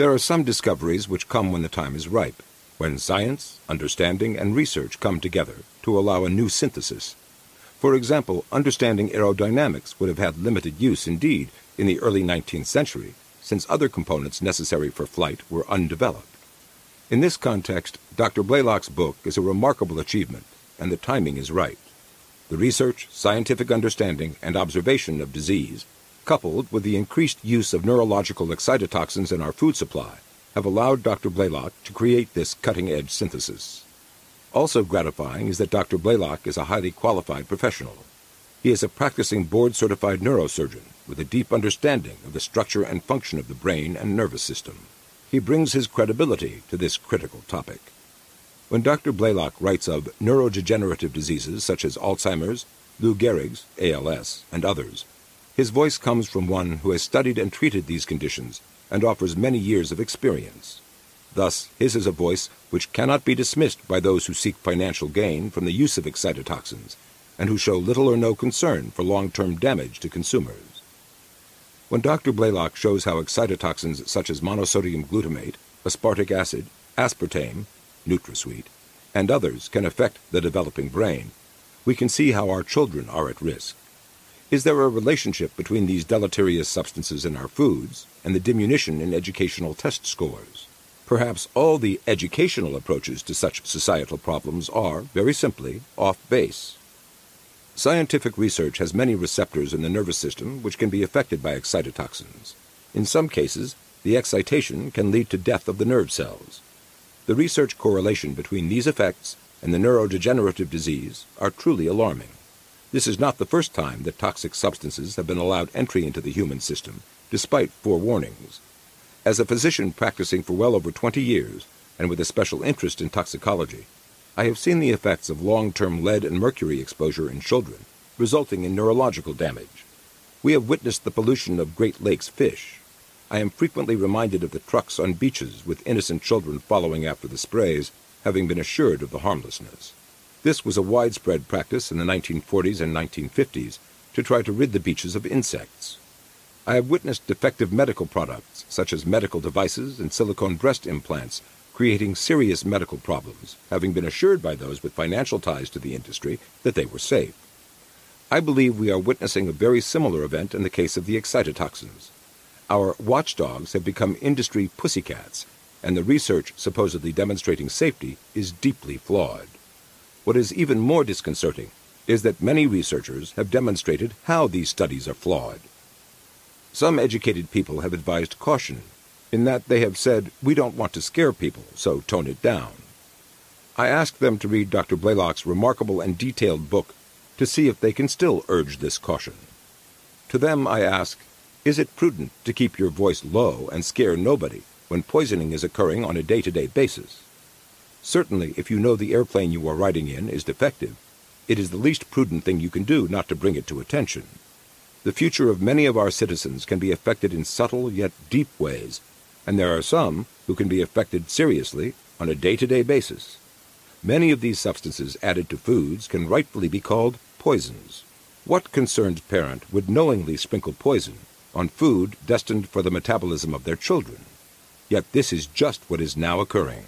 There are some discoveries which come when the time is ripe, when science, understanding, and research come together to allow a new synthesis. For example, understanding aerodynamics would have had limited use indeed in the early 19th century, since other components necessary for flight were undeveloped. In this context, Dr. Blaylock's book is a remarkable achievement, and the timing is right. The research, scientific understanding, and observation of disease, coupled with the increased use of neurological excitotoxins in our food supply, have allowed Dr. Blaylock to create this cutting-edge synthesis. Also gratifying is that Dr. Blaylock is a highly qualified professional. He is a practicing board-certified neurosurgeon with a deep understanding of the structure and function of the brain and nervous system. He brings his credibility to this critical topic. When Dr. Blaylock writes of neurodegenerative diseases such as Alzheimer's, Lou Gehrig's, ALS, and others, his voice comes from one who has studied and treated these conditions and offers many years of experience. Thus, his is a voice which cannot be dismissed by those who seek financial gain from the use of excitotoxins and who show little or no concern for long-term damage to consumers. When Dr. Blaylock shows how excitotoxins such as monosodium glutamate, aspartic acid, aspartame, NutraSweet, and others can affect the developing brain, we can see how our children are at risk. Is there a relationship between these deleterious substances in our foods and the diminution in educational test scores? Perhaps all the educational approaches to such societal problems are, very simply, off base. Scientific research has many receptors in the nervous system which can be affected by excitotoxins. In some cases, the excitation can lead to death of the nerve cells. The research correlation between these effects and the neurodegenerative disease are truly alarming. This is not the first time that toxic substances have been allowed entry into the human system, despite forewarnings. As a physician practicing for well over 20 years, and with a special interest in toxicology, I have seen the effects of long-term lead and mercury exposure in children, resulting in neurological damage. We have witnessed the pollution of Great Lakes fish. I am frequently reminded of the trucks on beaches with innocent children following after the sprays, having been assured of the harmlessness. This was a widespread practice in the 1940s and 1950s to try to rid the beaches of insects. I have witnessed defective medical products, such as medical devices and silicone breast implants, creating serious medical problems, having been assured by those with financial ties to the industry that they were safe. I believe we are witnessing a very similar event in the case of the excitotoxins. Our watchdogs have become industry pussycats, and the research supposedly demonstrating safety is deeply flawed. What is even more disconcerting is that many researchers have demonstrated how these studies are flawed. Some educated people have advised caution, in that they have said, "We don't want to scare people, so tone it down." I asked them to read Dr. Blaylock's remarkable and detailed book to see if they can still urge this caution. To them I ask, is it prudent to keep your voice low and scare nobody when poisoning is occurring on a day-to-day basis? Certainly, if you know the airplane you are riding in is defective, it is the least prudent thing you can do not to bring it to attention. The future of many of our citizens can be affected in subtle yet deep ways, and there are some who can be affected seriously on a day-to-day basis. Many of these substances added to foods can rightfully be called poisons. What concerned parent would knowingly sprinkle poison on food destined for the metabolism of their children? Yet this is just what is now occurring.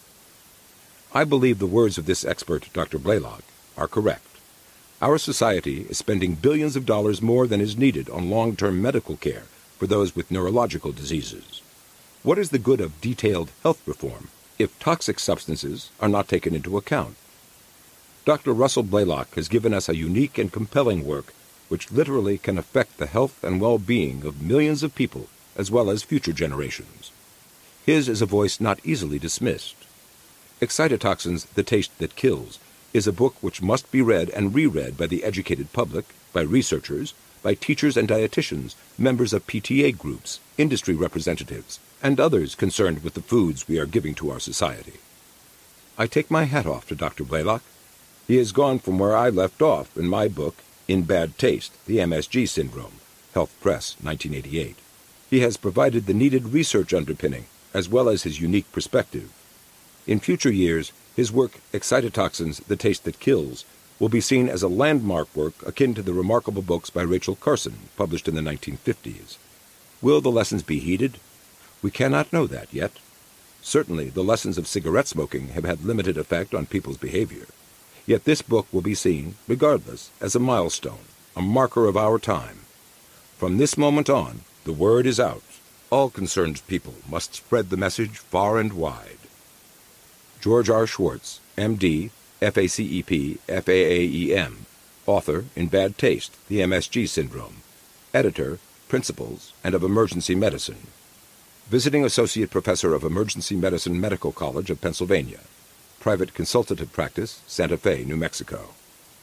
I believe the words of this expert, Dr. Blaylock, are correct. Our society is spending billions of dollars more than is needed on long-term medical care for those with neurological diseases. What is the good of detailed health reform if toxic substances are not taken into account? Dr. Russell Blaylock has given us a unique and compelling work which literally can affect the health and well-being of millions of people as well as future generations. His is a voice not easily dismissed. Excitotoxins, The Taste That Kills, is a book which must be read and reread by the educated public, by researchers, by teachers and dietitians, members of PTA groups, industry representatives, and others concerned with the foods we are giving to our society. I take my hat off to Dr. Blaylock. He has gone from where I left off in my book, In Bad Taste, the MSG Syndrome, Health Press, 1988. He has provided the needed research underpinning, as well as his unique perspective. In future years, his work, Excitotoxins, The Taste That Kills, will be seen as a landmark work akin to the remarkable books by Rachel Carson, published in the 1950s. Will the lessons be heeded? We cannot know that yet. Certainly, the lessons of cigarette smoking have had limited effect on people's behavior. Yet this book will be seen, regardless, as a milestone, a marker of our time. From this moment on, the word is out. All concerned people must spread the message far and wide. George R. Schwartz, M.D., FACEP, FAAEM, author in Bad Taste, the MSG Syndrome, editor, Principles, and of Emergency Medicine, visiting Associate Professor of Emergency Medicine, Medical College of Pennsylvania, private consultative practice, Santa Fe, New Mexico.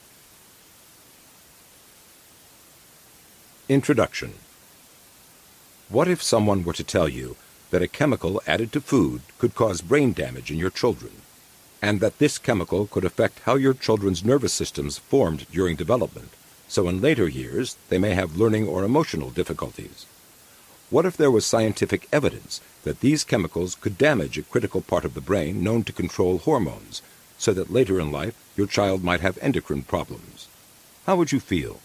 Introduction. What if someone were to tell you that a chemical added to food could cause brain damage in your children, and that this chemical could affect how your children's nervous systems formed during development, so in later years they may have learning or emotional difficulties? What if there was scientific evidence that these chemicals could damage a critical part of the brain known to control hormones, so that later in life your child might have endocrine problems? How would you feel?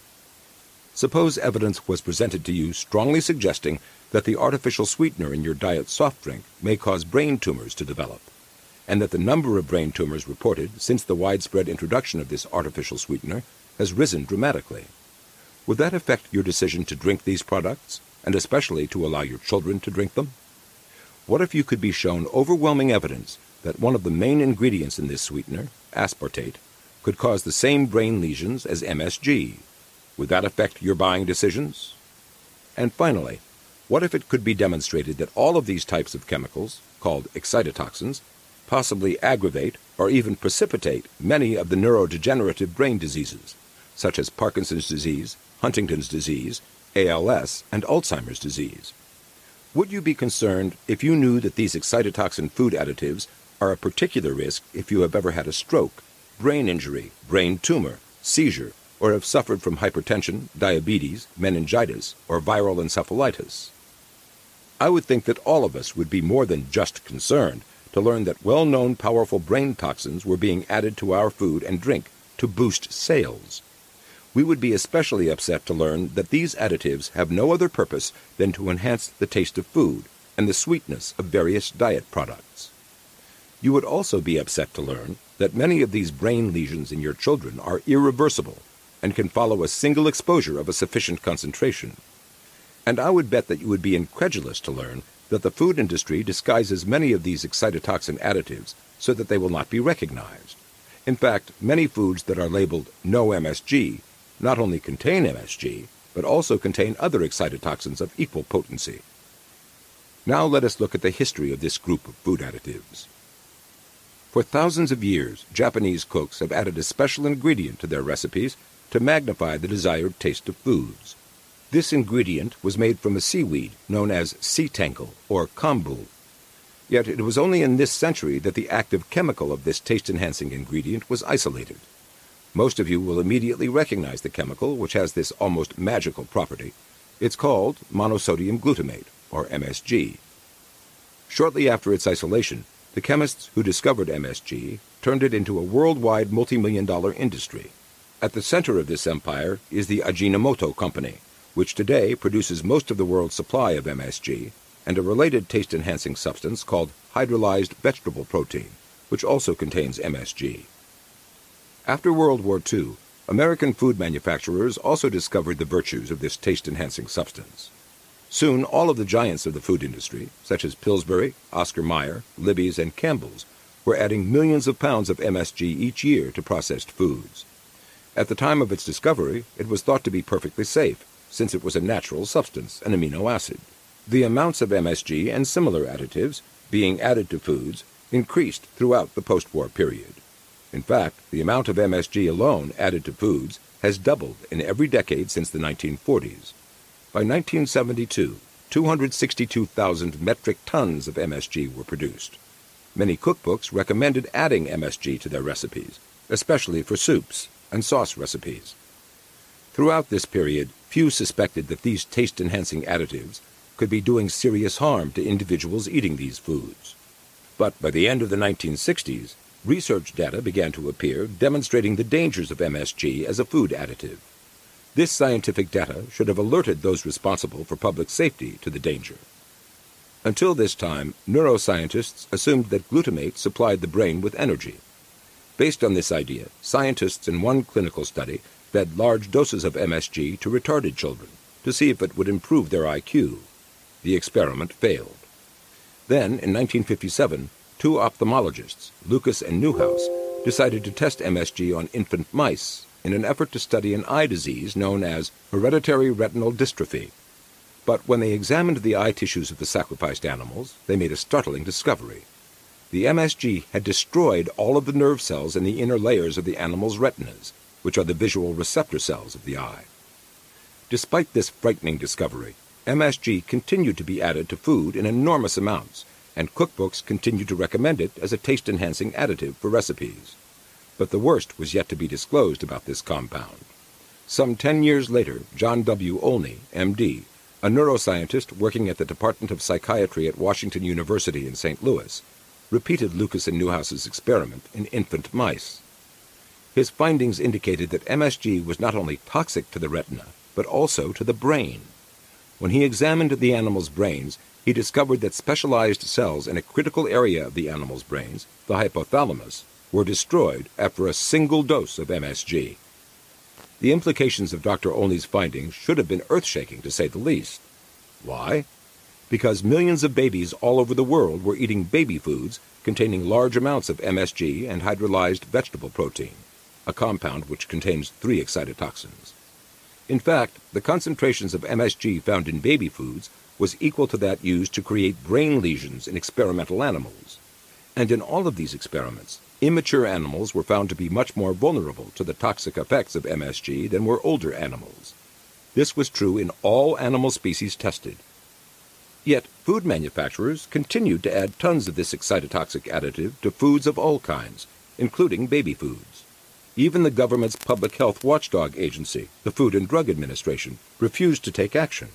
Suppose evidence was presented to you strongly suggesting that the artificial sweetener in your diet soft drink may cause brain tumors to develop, and that the number of brain tumors reported since the widespread introduction of this artificial sweetener has risen dramatically. Would that affect your decision to drink these products, and especially to allow your children to drink them? What if you could be shown overwhelming evidence that one of the main ingredients in this sweetener, aspartate, could cause the same brain lesions as MSG? Would that affect your buying decisions? And finally, what if it could be demonstrated that all of these types of chemicals, called excitotoxins, possibly aggravate or even precipitate many of the neurodegenerative brain diseases, such as Parkinson's disease, Huntington's disease, ALS, and Alzheimer's disease? Would you be concerned if you knew that these excitotoxin food additives are a particular risk if you have ever had a stroke, brain injury, brain tumor, seizure, or have suffered from hypertension, diabetes, meningitis, or viral encephalitis? I would think that all of us would be more than just concerned to learn that well-known powerful brain toxins were being added to our food and drink to boost sales. We would be especially upset to learn that these additives have no other purpose than to enhance the taste of food and the sweetness of various diet products. You would also be upset to learn that many of these brain lesions in your children are irreversible and can follow a single exposure of a sufficient concentration. And I would bet that you would be incredulous to learn that the food industry disguises many of these excitotoxin additives so that they will not be recognized. In fact, many foods that are labeled no MSG not only contain MSG, but also contain other excitotoxins of equal potency. Now let us look at the history of this group of food additives. For thousands of years, Japanese cooks have added a special ingredient to their recipes to magnify the desired taste of foods. This ingredient was made from a seaweed known as sea tankle or kombu. Yet it was only in this century that the active chemical of this taste-enhancing ingredient was isolated. Most of you will immediately recognize the chemical which has this almost magical property. It's called monosodium glutamate, or MSG. Shortly after its isolation, the chemists who discovered MSG turned it into a worldwide multi-million-dollar industry. At the center of this empire is the Ajinomoto Company, which today produces most of the world's supply of MSG, and a related taste-enhancing substance called hydrolyzed vegetable protein, which also contains MSG. After World War II, American food manufacturers also discovered the virtues of this taste-enhancing substance. Soon, all of the giants of the food industry, such as Pillsbury, Oscar Mayer, Libby's, and Campbell's, were adding millions of pounds of MSG each year to processed foods. At the time of its discovery, it was thought to be perfectly safe, since it was a natural substance, an amino acid. The amounts of MSG and similar additives being added to foods increased throughout the post-war period. In fact, the amount of MSG alone added to foods has doubled in every decade since the 1940s. By 1972, 262,000 metric tons of MSG were produced. Many cookbooks recommended adding MSG to their recipes, especially for soups and sauce recipes. Throughout this period, few suspected that these taste-enhancing additives could be doing serious harm to individuals eating these foods. But by the end of the 1960s, research data began to appear demonstrating the dangers of MSG as a food additive. This scientific data should have alerted those responsible for public safety to the danger. Until this time, neuroscientists assumed that glutamate supplied the brain with energy. Based on this idea, scientists in one clinical study fed large doses of MSG to retarded children to see if it would improve their IQ. The experiment failed. Then, in 1957, two ophthalmologists, Lucas and Newhouse, decided to test MSG on infant mice in an effort to study an eye disease known as hereditary retinal dystrophy. But when they examined the eye tissues of the sacrificed animals, they made a startling discovery. The MSG had destroyed all of the nerve cells in the inner layers of the animals' retinas, which are the visual receptor cells of the eye. Despite this frightening discovery, MSG continued to be added to food in enormous amounts, and cookbooks continued to recommend it as a taste-enhancing additive for recipes. But the worst was yet to be disclosed about this compound. Some 10 years later, John W. Olney, M.D., a neuroscientist working at the Department of Psychiatry at Washington University in St. Louis, repeated Lucas and Newhouse's experiment in infant mice. His findings indicated that MSG was not only toxic to the retina, but also to the brain. When he examined the animals' brains, he discovered that specialized cells in a critical area of the animals' brains, the hypothalamus, were destroyed after a single dose of MSG. The implications of Dr. Olney's findings should have been earth-shaking, to say the least. Why? Because millions of babies all over the world were eating baby foods containing large amounts of MSG and hydrolyzed vegetable protein, a compound which contains 3 excitotoxins. In fact, the concentrations of MSG found in baby foods was equal to that used to create brain lesions in experimental animals. And in all of these experiments, immature animals were found to be much more vulnerable to the toxic effects of MSG than were older animals. This was true in all animal species tested. Yet, food manufacturers continued to add tons of this excitotoxic additive to foods of all kinds, including baby foods. Even the government's public health watchdog agency, the Food and Drug Administration, refused to take action.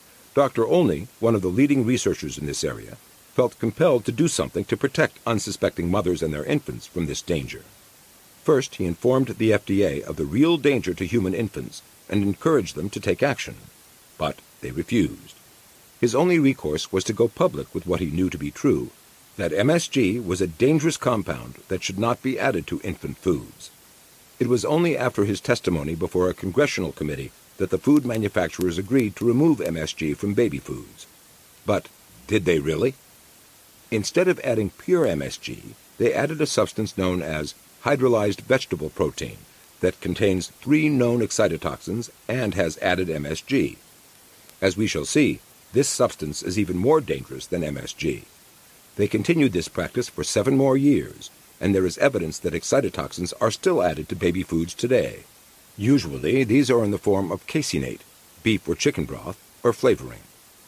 Dr. Olney, one of the leading researchers in this area, felt compelled to do something to protect unsuspecting mothers and their infants from this danger. First, he informed the FDA of the real danger to human infants and encouraged them to take action. But they refused. His only recourse was to go public with what he knew to be true, that MSG was a dangerous compound that should not be added to infant foods. It was only after his testimony before a congressional committee that the food manufacturers agreed to remove MSG from baby foods. But did they really? Instead of adding pure MSG, they added a substance known as hydrolyzed vegetable protein that contains 3 known excitotoxins and has added MSG. As we shall see, this substance is even more dangerous than MSG. They continued this practice for 7 more years, and there is evidence that excitotoxins are still added to baby foods today. Usually, these are in the form of caseinate, beef or chicken broth, or flavoring.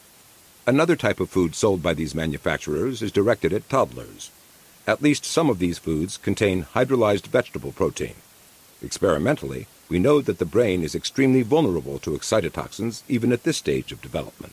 Another type of food sold by these manufacturers is directed at toddlers. At least some of these foods contain hydrolyzed vegetable protein. Experimentally, we know that the brain is extremely vulnerable to excitotoxins even at this stage of development.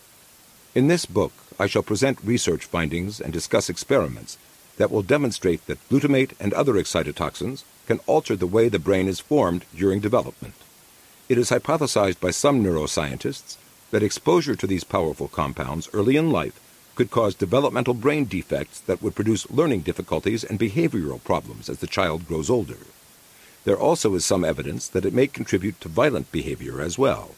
In this book, I shall present research findings and discuss experiments that will demonstrate that glutamate and other excitotoxins can alter the way the brain is formed during development. It is hypothesized by some neuroscientists that exposure to these powerful compounds early in life could cause developmental brain defects that would produce learning difficulties and behavioral problems as the child grows older. There also is some evidence that it may contribute to violent behavior as well.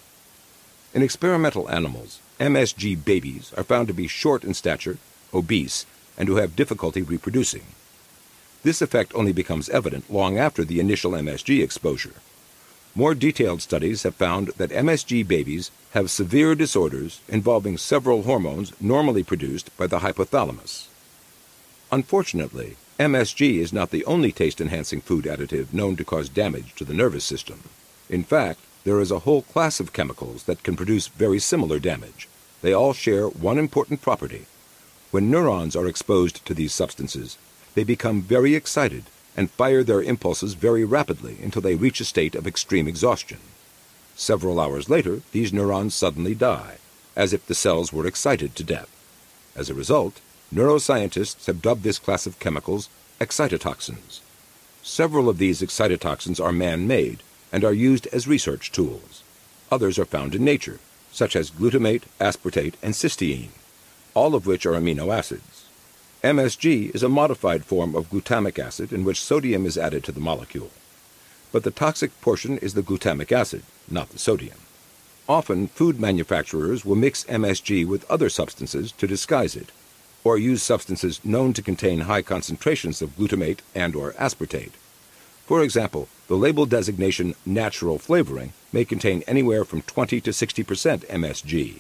In experimental animals, MSG babies are found to be short in stature, obese, and who have difficulty reproducing. This effect only becomes evident long after the initial MSG exposure. More detailed studies have found that MSG babies have severe disorders involving several hormones normally produced by the hypothalamus. Unfortunately, MSG is not the only taste-enhancing food additive known to cause damage to the nervous system. In fact, there is a whole class of chemicals that can produce very similar damage. They all share one important property. When neurons are exposed to these substances, they become very excited and fire their impulses very rapidly until they reach a state of extreme exhaustion. Several hours later, these neurons suddenly die, as if the cells were excited to death. As a result, neuroscientists have dubbed this class of chemicals excitotoxins. Several of these excitotoxins are man-made and are used as research tools. Others are found in nature, such as glutamate, aspartate, and cysteine. all of which are amino acids. MSG is a modified form of glutamic acid in which sodium is added to the molecule. But the toxic portion is the glutamic acid, not the sodium. Often, food manufacturers will mix MSG with other substances to disguise it, or use substances known to contain high concentrations of glutamate and/or aspartate. For example, the label designation natural flavoring may contain anywhere from 20 to 60% MSG.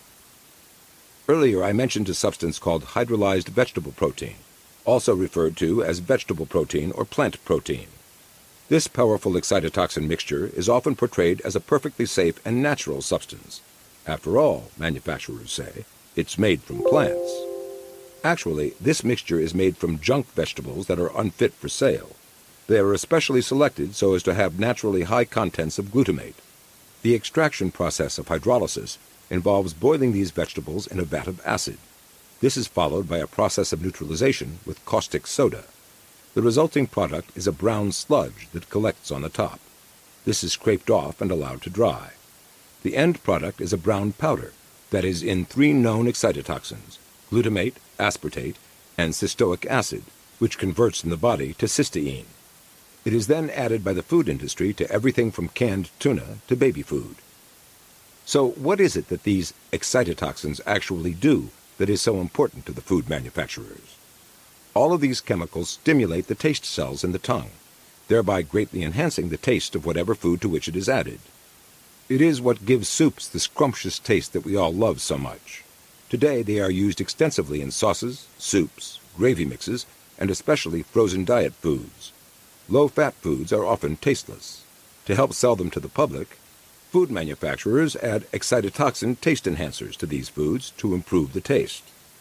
Earlier I mentioned a substance called hydrolyzed vegetable protein, also referred to as vegetable protein or plant protein. This powerful excitotoxin mixture is often portrayed as a perfectly safe and natural substance. After all, manufacturers say, it's made from plants. Actually, this mixture is made from junk vegetables that are unfit for sale. They are especially selected so as to have naturally high contents of glutamate. The extraction process of hydrolysis involves boiling these vegetables in a vat of acid. This is followed by a process of neutralization with caustic soda. The resulting product is a brown sludge that collects on the top. This is scraped off and allowed to dry. The end product is a brown powder that is in 3 known excitotoxins, glutamate, aspartate, and cystoic acid, which converts in the body to cysteine. It is then added by the food industry to everything from canned tuna to baby food. So what is it that these excitotoxins actually do that is so important to the food manufacturers? All of these chemicals stimulate the taste cells in the tongue, thereby greatly enhancing the taste of whatever food to which it is added. It is what gives soups the scrumptious taste that we all love so much. Today they are used extensively in sauces, soups, gravy mixes, and especially frozen diet foods. Low-fat foods are often tasteless. To help sell them to the public, food manufacturers add excitotoxin taste enhancers to these foods to improve the taste.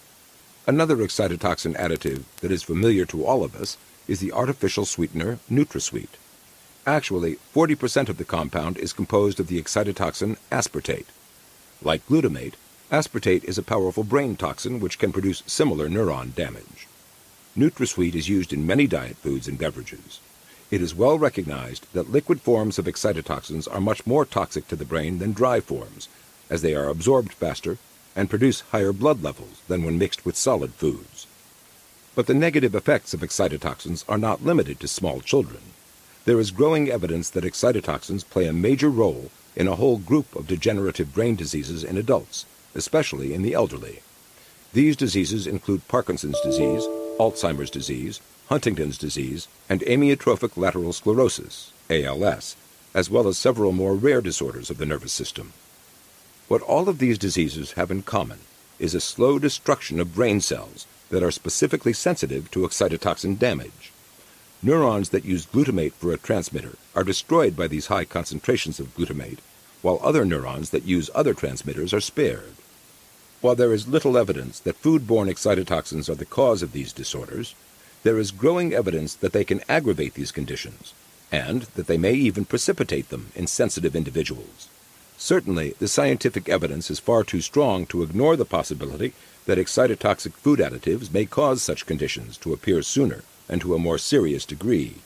Another excitotoxin additive that is familiar to all of us is the artificial sweetener NutraSweet. Actually, 40% of the compound is composed of the excitotoxin aspartate. Like glutamate, aspartate is a powerful brain toxin which can produce similar neuron damage. NutraSweet is used in many diet foods and beverages. It is well recognized that liquid forms of excitotoxins are much more toxic to the brain than dry forms, as they are absorbed faster and produce higher blood levels than when mixed with solid foods. But the negative effects of excitotoxins are not limited to small children. There is growing evidence that excitotoxins play a major role in a whole group of degenerative brain diseases in adults, especially in the elderly. These diseases include Parkinson's disease, Alzheimer's disease, Huntington's disease, and amyotrophic lateral sclerosis, ALS, as well as several more rare disorders of the nervous system. What all of these diseases have in common is a slow destruction of brain cells that are specifically sensitive to excitotoxin damage. Neurons that use glutamate for a transmitter are destroyed by these high concentrations of glutamate, while other neurons that use other transmitters are spared. While there is little evidence that foodborne excitotoxins are the cause of these disorders, there is growing evidence that they can aggravate these conditions, and that they may even precipitate them in sensitive individuals. Certainly, the scientific evidence is far too strong to ignore the possibility that excitotoxic food additives may cause such conditions to appear sooner and to a more serious degree.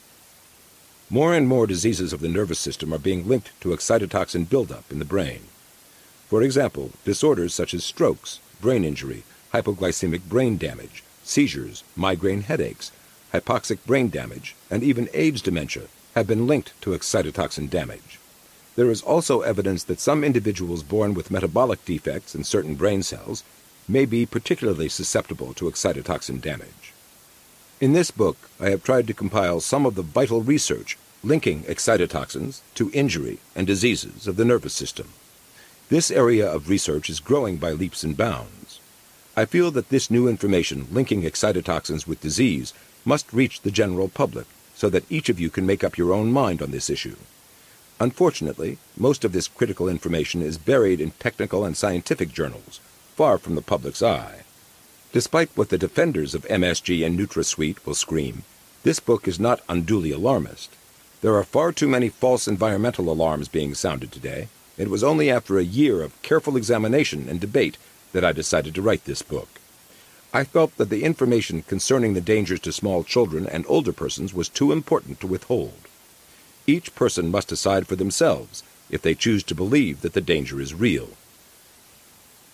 More and more diseases of the nervous system are being linked to excitotoxin buildup in the brain. For example, disorders such as strokes, brain injury, hypoglycemic brain damage, seizures, migraine headaches, hypoxic brain damage, and even age dementia have been linked to excitotoxin damage. There is also evidence that some individuals born with metabolic defects in certain brain cells may be particularly susceptible to excitotoxin damage. In this book, I have tried to compile some of the vital research linking excitotoxins to injury and diseases of the nervous system. This area of research is growing by leaps and bounds. I feel that this new information linking excitotoxins with disease must reach the general public so that each of you can make up your own mind on this issue. Unfortunately, most of this critical information is buried in technical and scientific journals, far from the public's eye. Despite what the defenders of MSG and NutraSweet will scream, this book is not unduly alarmist. There are far too many false environmental alarms being sounded today. It was only after a year of careful examination and debate that I decided to write this book. I felt that the information concerning the dangers to small children and older persons was too important to withhold. Each person must decide for themselves if they choose to believe that the danger is real.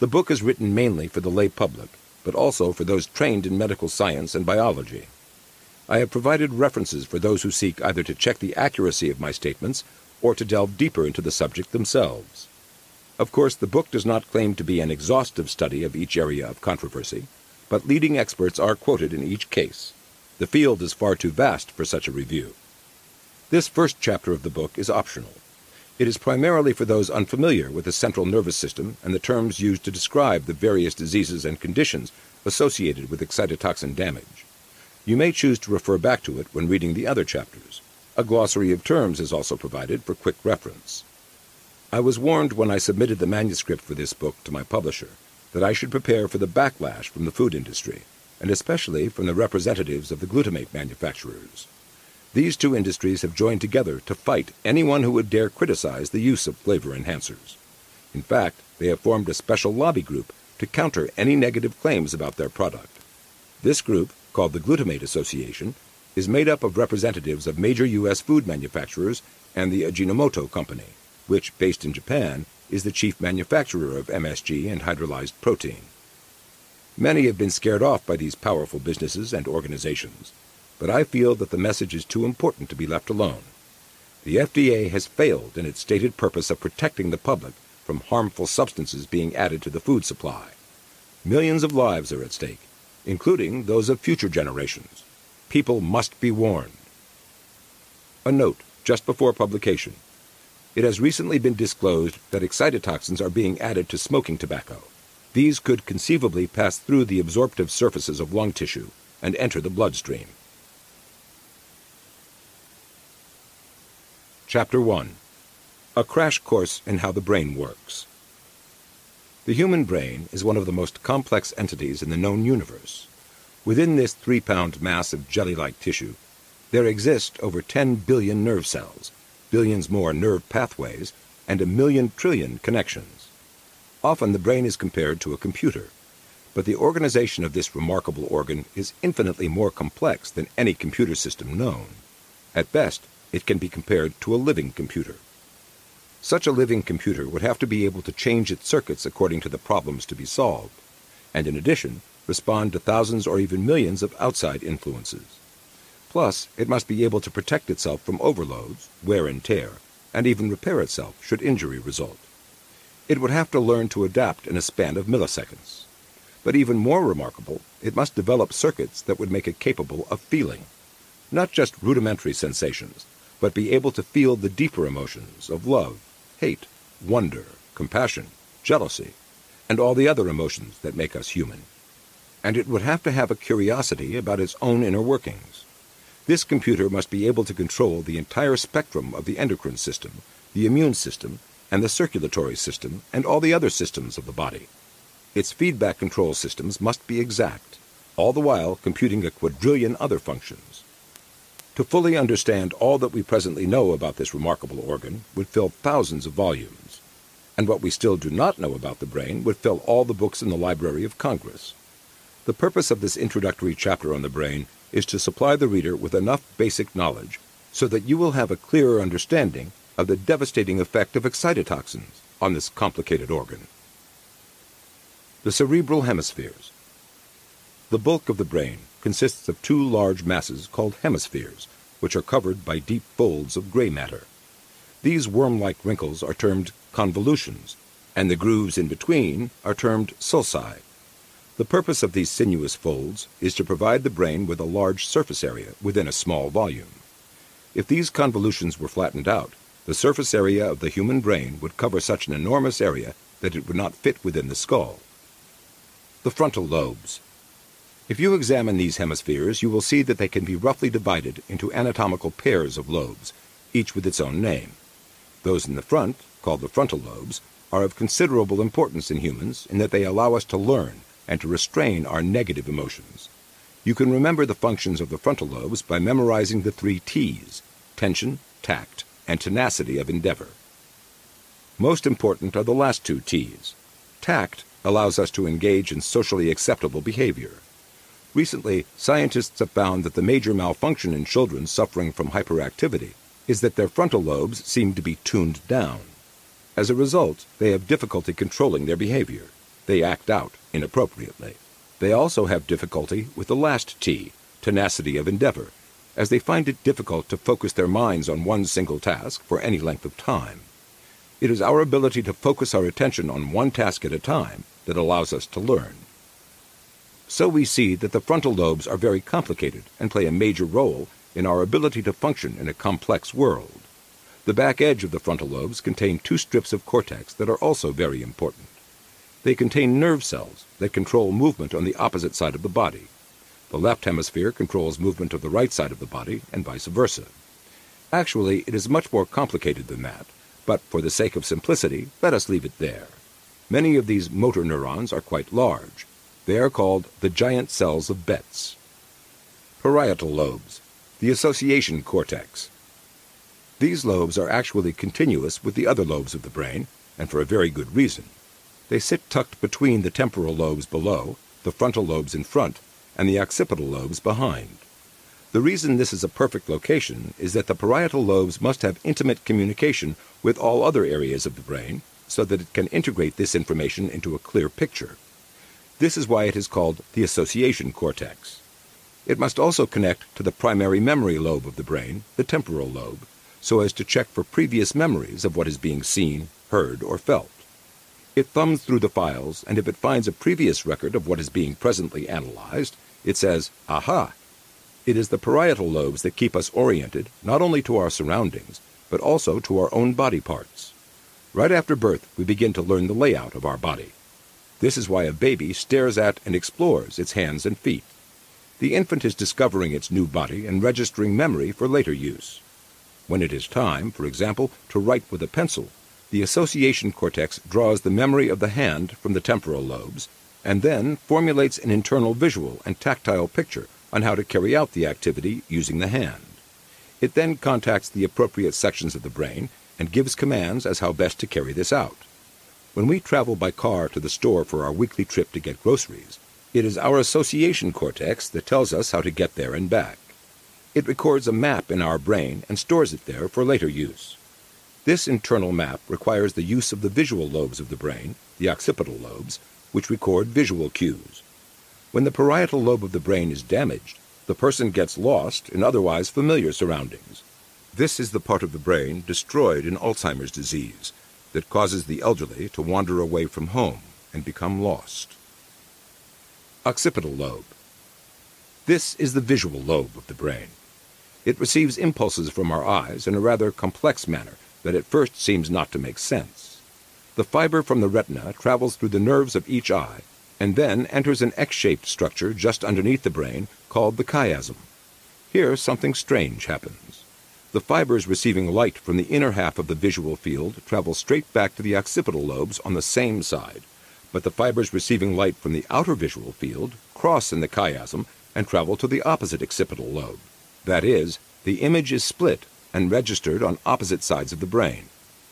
The book is written mainly for the lay public, but also for those trained in medical science and biology. I have provided references for those who seek either to check the accuracy of my statements or to delve deeper into the subject themselves. Of course, the book does not claim to be an exhaustive study of each area of controversy, but leading experts are quoted in each case. The field is far too vast for such a review. This first chapter of the book is optional. It is primarily for those unfamiliar with the central nervous system and the terms used to describe the various diseases and conditions associated with excitotoxin damage. You may choose to refer back to it when reading the other chapters. A glossary of terms is also provided for quick reference. I was warned when I submitted the manuscript for this book to my publisher that I should prepare for the backlash from the food industry, and especially from the representatives of the glutamate manufacturers. These two industries have joined together to fight anyone who would dare criticize the use of flavor enhancers. In fact, they have formed a special lobby group to counter any negative claims about their product. This group, called the Glutamate Association, is made up of representatives of major U.S. food manufacturers and the Ajinomoto Company, which, based in Japan, is the chief manufacturer of MSG and hydrolyzed protein. Many have been scared off by these powerful businesses and organizations, but I feel that the message is too important to be left alone. The FDA has failed in its stated purpose of protecting the public from harmful substances being added to the food supply. Millions of lives are at stake, including those of future generations. People must be warned. A note just before publication. It has recently been disclosed that excitotoxins are being added to smoking tobacco. These could conceivably pass through the absorptive surfaces of lung tissue and enter the bloodstream. Chapter 1. A Crash Course in How the Brain Works. The human brain is one of the most complex entities in the known universe. Within this 3-pound mass of jelly-like tissue, there exist over 10 billion nerve cells, billions more nerve pathways, and 1,000,000 trillion connections. Often the brain is compared to a computer, but the organization of this remarkable organ is infinitely more complex than any computer system known. At best, it can be compared to a living computer. Such a living computer would have to be able to change its circuits according to the problems to be solved, and in addition, respond to thousands or even millions of outside influences. Plus, it must be able to protect itself from overloads, wear and tear, and even repair itself should injury result. It would have to learn to adapt in a span of milliseconds. But even more remarkable, it must develop circuits that would make it capable of feeling. Not just rudimentary sensations, but be able to feel the deeper emotions of love, hate, wonder, compassion, jealousy, and all the other emotions that make us human. And it would have to have a curiosity about its own inner workings. This computer must be able to control the entire spectrum of the endocrine system, the immune system, and the circulatory system, and all the other systems of the body. Its feedback control systems must be exact, all the while computing a quadrillion other functions. To fully understand all that we presently know about this remarkable organ would fill thousands of volumes, and what we still do not know about the brain would fill all the books in the Library of Congress. The purpose of this introductory chapter on the brain is to supply the reader with enough basic knowledge so that you will have a clearer understanding of the devastating effect of excitotoxins on this complicated organ. The cerebral hemispheres. The bulk of the brain consists of two large masses called hemispheres, which are covered by deep folds of gray matter. These worm-like wrinkles are termed convolutions, and the grooves in between are termed sulci. The purpose of these sinuous folds is to provide the brain with a large surface area within a small volume. If these convolutions were flattened out, the surface area of the human brain would cover such an enormous area that it would not fit within the skull. The frontal lobes. If you examine these hemispheres, you will see that they can be roughly divided into anatomical pairs of lobes, each with its own name. Those in the front, called the frontal lobes, are of considerable importance in humans in that they allow us to learn and to restrain our negative emotions. You can remember the functions of the frontal lobes by memorizing the 3 T's: tension, tact, and tenacity of endeavor. Most important are the last 2 T's. Tact allows us to engage in socially acceptable behavior. Recently, scientists have found that the major malfunction in children suffering from hyperactivity is that their frontal lobes seem to be tuned down. As a result, they have difficulty controlling their behavior. They act out inappropriately. They also have difficulty with the last T, tenacity of endeavor, as they find it difficult to focus their minds on one single task for any length of time. It is our ability to focus our attention on one task at a time that allows us to learn. So we see that the frontal lobes are very complicated and play a major role in our ability to function in a complex world. The back edge of the frontal lobes contain two strips of cortex that are also very important. They contain nerve cells that control movement on the opposite side of the body. The left hemisphere controls movement of the right side of the body, and vice versa. Actually, it is much more complicated than that, but for the sake of simplicity, let us leave it there. Many of these motor neurons are quite large. They are called the giant cells of Betz. Parietal lobes, the association cortex. These lobes are actually continuous with the other lobes of the brain, and for a very good reason. They sit tucked between the temporal lobes below, the frontal lobes in front, and the occipital lobes behind. The reason this is a perfect location is that the parietal lobes must have intimate communication with all other areas of the brain so that it can integrate this information into a clear picture. This is why it is called the association cortex. It must also connect to the primary memory lobe of the brain, the temporal lobe, so as to check for previous memories of what is being seen, heard, or felt. It thumbs through the files, and if it finds a previous record of what is being presently analyzed, it says, "Aha!" It is the parietal lobes that keep us oriented not only to our surroundings, but also to our own body parts. Right after birth, we begin to learn the layout of our body. This is why a baby stares at and explores its hands and feet. The infant is discovering its new body and registering memory for later use. When it is time, for example, to write with a pencil, the association cortex draws the memory of the hand from the temporal lobes and then formulates an internal visual and tactile picture on how to carry out the activity using the hand. It then contacts the appropriate sections of the brain and gives commands as how best to carry this out. When we travel by car to the store for our weekly trip to get groceries, it is our association cortex that tells us how to get there and back. It records a map in our brain and stores it there for later use. This internal map requires the use of the visual lobes of the brain, the occipital lobes, which record visual cues. When the parietal lobe of the brain is damaged, the person gets lost in otherwise familiar surroundings. This is the part of the brain destroyed in Alzheimer's disease that causes the elderly to wander away from home and become lost. Occipital lobe. This is the visual lobe of the brain. It receives impulses from our eyes in a rather complex manner that at first seems not to make sense. The fiber from the retina travels through the nerves of each eye and then enters an X-shaped structure just underneath the brain called the chiasm. Here something strange happens. The fibers receiving light from the inner half of the visual field travel straight back to the occipital lobes on the same side, but the fibers receiving light from the outer visual field cross in the chiasm and travel to the opposite occipital lobe. That is, the image is split and registered on opposite sides of the brain.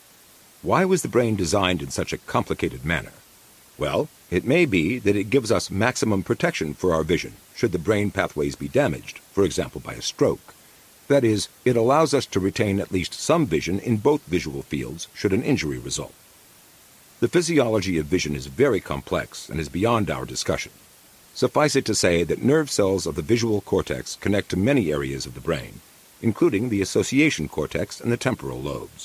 Why was the brain designed in such a complicated manner? Well, it may be that it gives us maximum protection for our vision should the brain pathways be damaged, for example by a stroke. That is, it allows us to retain at least some vision in both visual fields should an injury result. The physiology of vision is very complex and is beyond our discussion. Suffice it to say that nerve cells of the visual cortex connect to many areas of the brain, including the association cortex and the temporal lobes.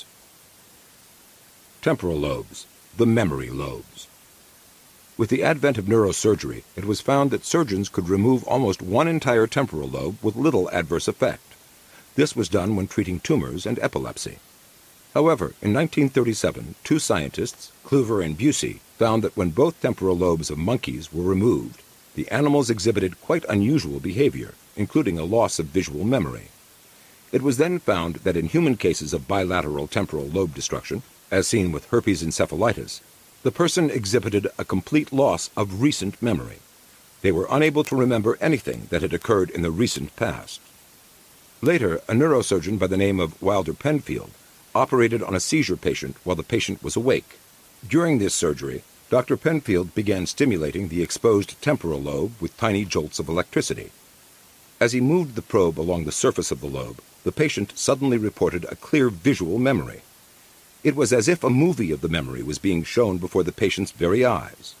Temporal lobes, the memory lobes. With the advent of neurosurgery, it was found that surgeons could remove almost one entire temporal lobe with little adverse effect. This was done when treating tumors and epilepsy. However, in 1937, two scientists, Kluver and Busey, found that when both temporal lobes of monkeys were removed, the animals exhibited quite unusual behavior, including a loss of visual memory. It was then found that in human cases of bilateral temporal lobe destruction, as seen with herpes encephalitis, the person exhibited a complete loss of recent memory. They were unable to remember anything that had occurred in the recent past. Later, a neurosurgeon by the name of Wilder Penfield operated on a seizure patient while the patient was awake. During this surgery, Dr. Penfield began stimulating the exposed temporal lobe with tiny jolts of electricity. As he moved the probe along the surface of the lobe, the patient suddenly reported a clear visual memory. It was as if a movie of the memory was being shown before the patient's very eyes.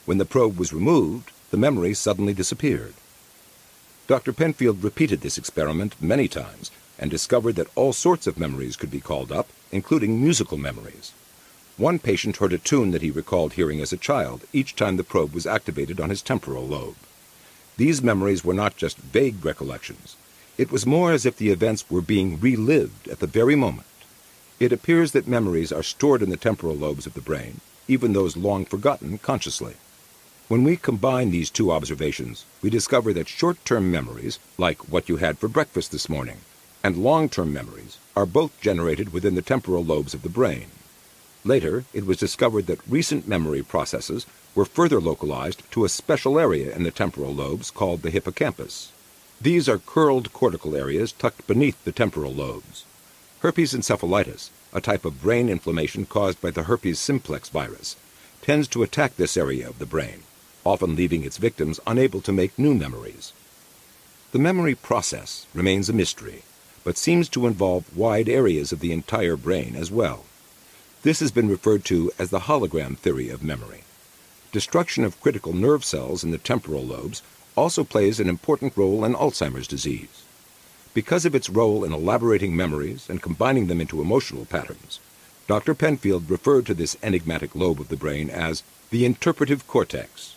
When the probe was removed, the memory suddenly disappeared. Dr. Penfield repeated this experiment many times and discovered that all sorts of memories could be called up, including musical memories. One patient heard a tune that he recalled hearing as a child each time the probe was activated on his temporal lobe. These memories were not just vague recollections. It was more as if the events were being relived at the very moment. It appears that memories are stored in the temporal lobes of the brain, even those long forgotten consciously. When we combine these two observations, we discover that short-term memories, like what you had for breakfast this morning, and long-term memories are both generated within the temporal lobes of the brain. Later, it was discovered that recent memory processes were further localized to a special area in the temporal lobes called the hippocampus. These are curled cortical areas tucked beneath the temporal lobes. Herpes encephalitis, a type of brain inflammation caused by the herpes simplex virus, tends to attack this area of the brain, often leaving its victims unable to make new memories. The memory process remains a mystery, but seems to involve wide areas of the entire brain as well. This has been referred to as the hologram theory of memory. Destruction of critical nerve cells in the temporal lobes also plays an important role in Alzheimer's disease. Because of its role in elaborating memories and combining them into emotional patterns, Dr. Penfield referred to this enigmatic lobe of the brain as the interpretive cortex.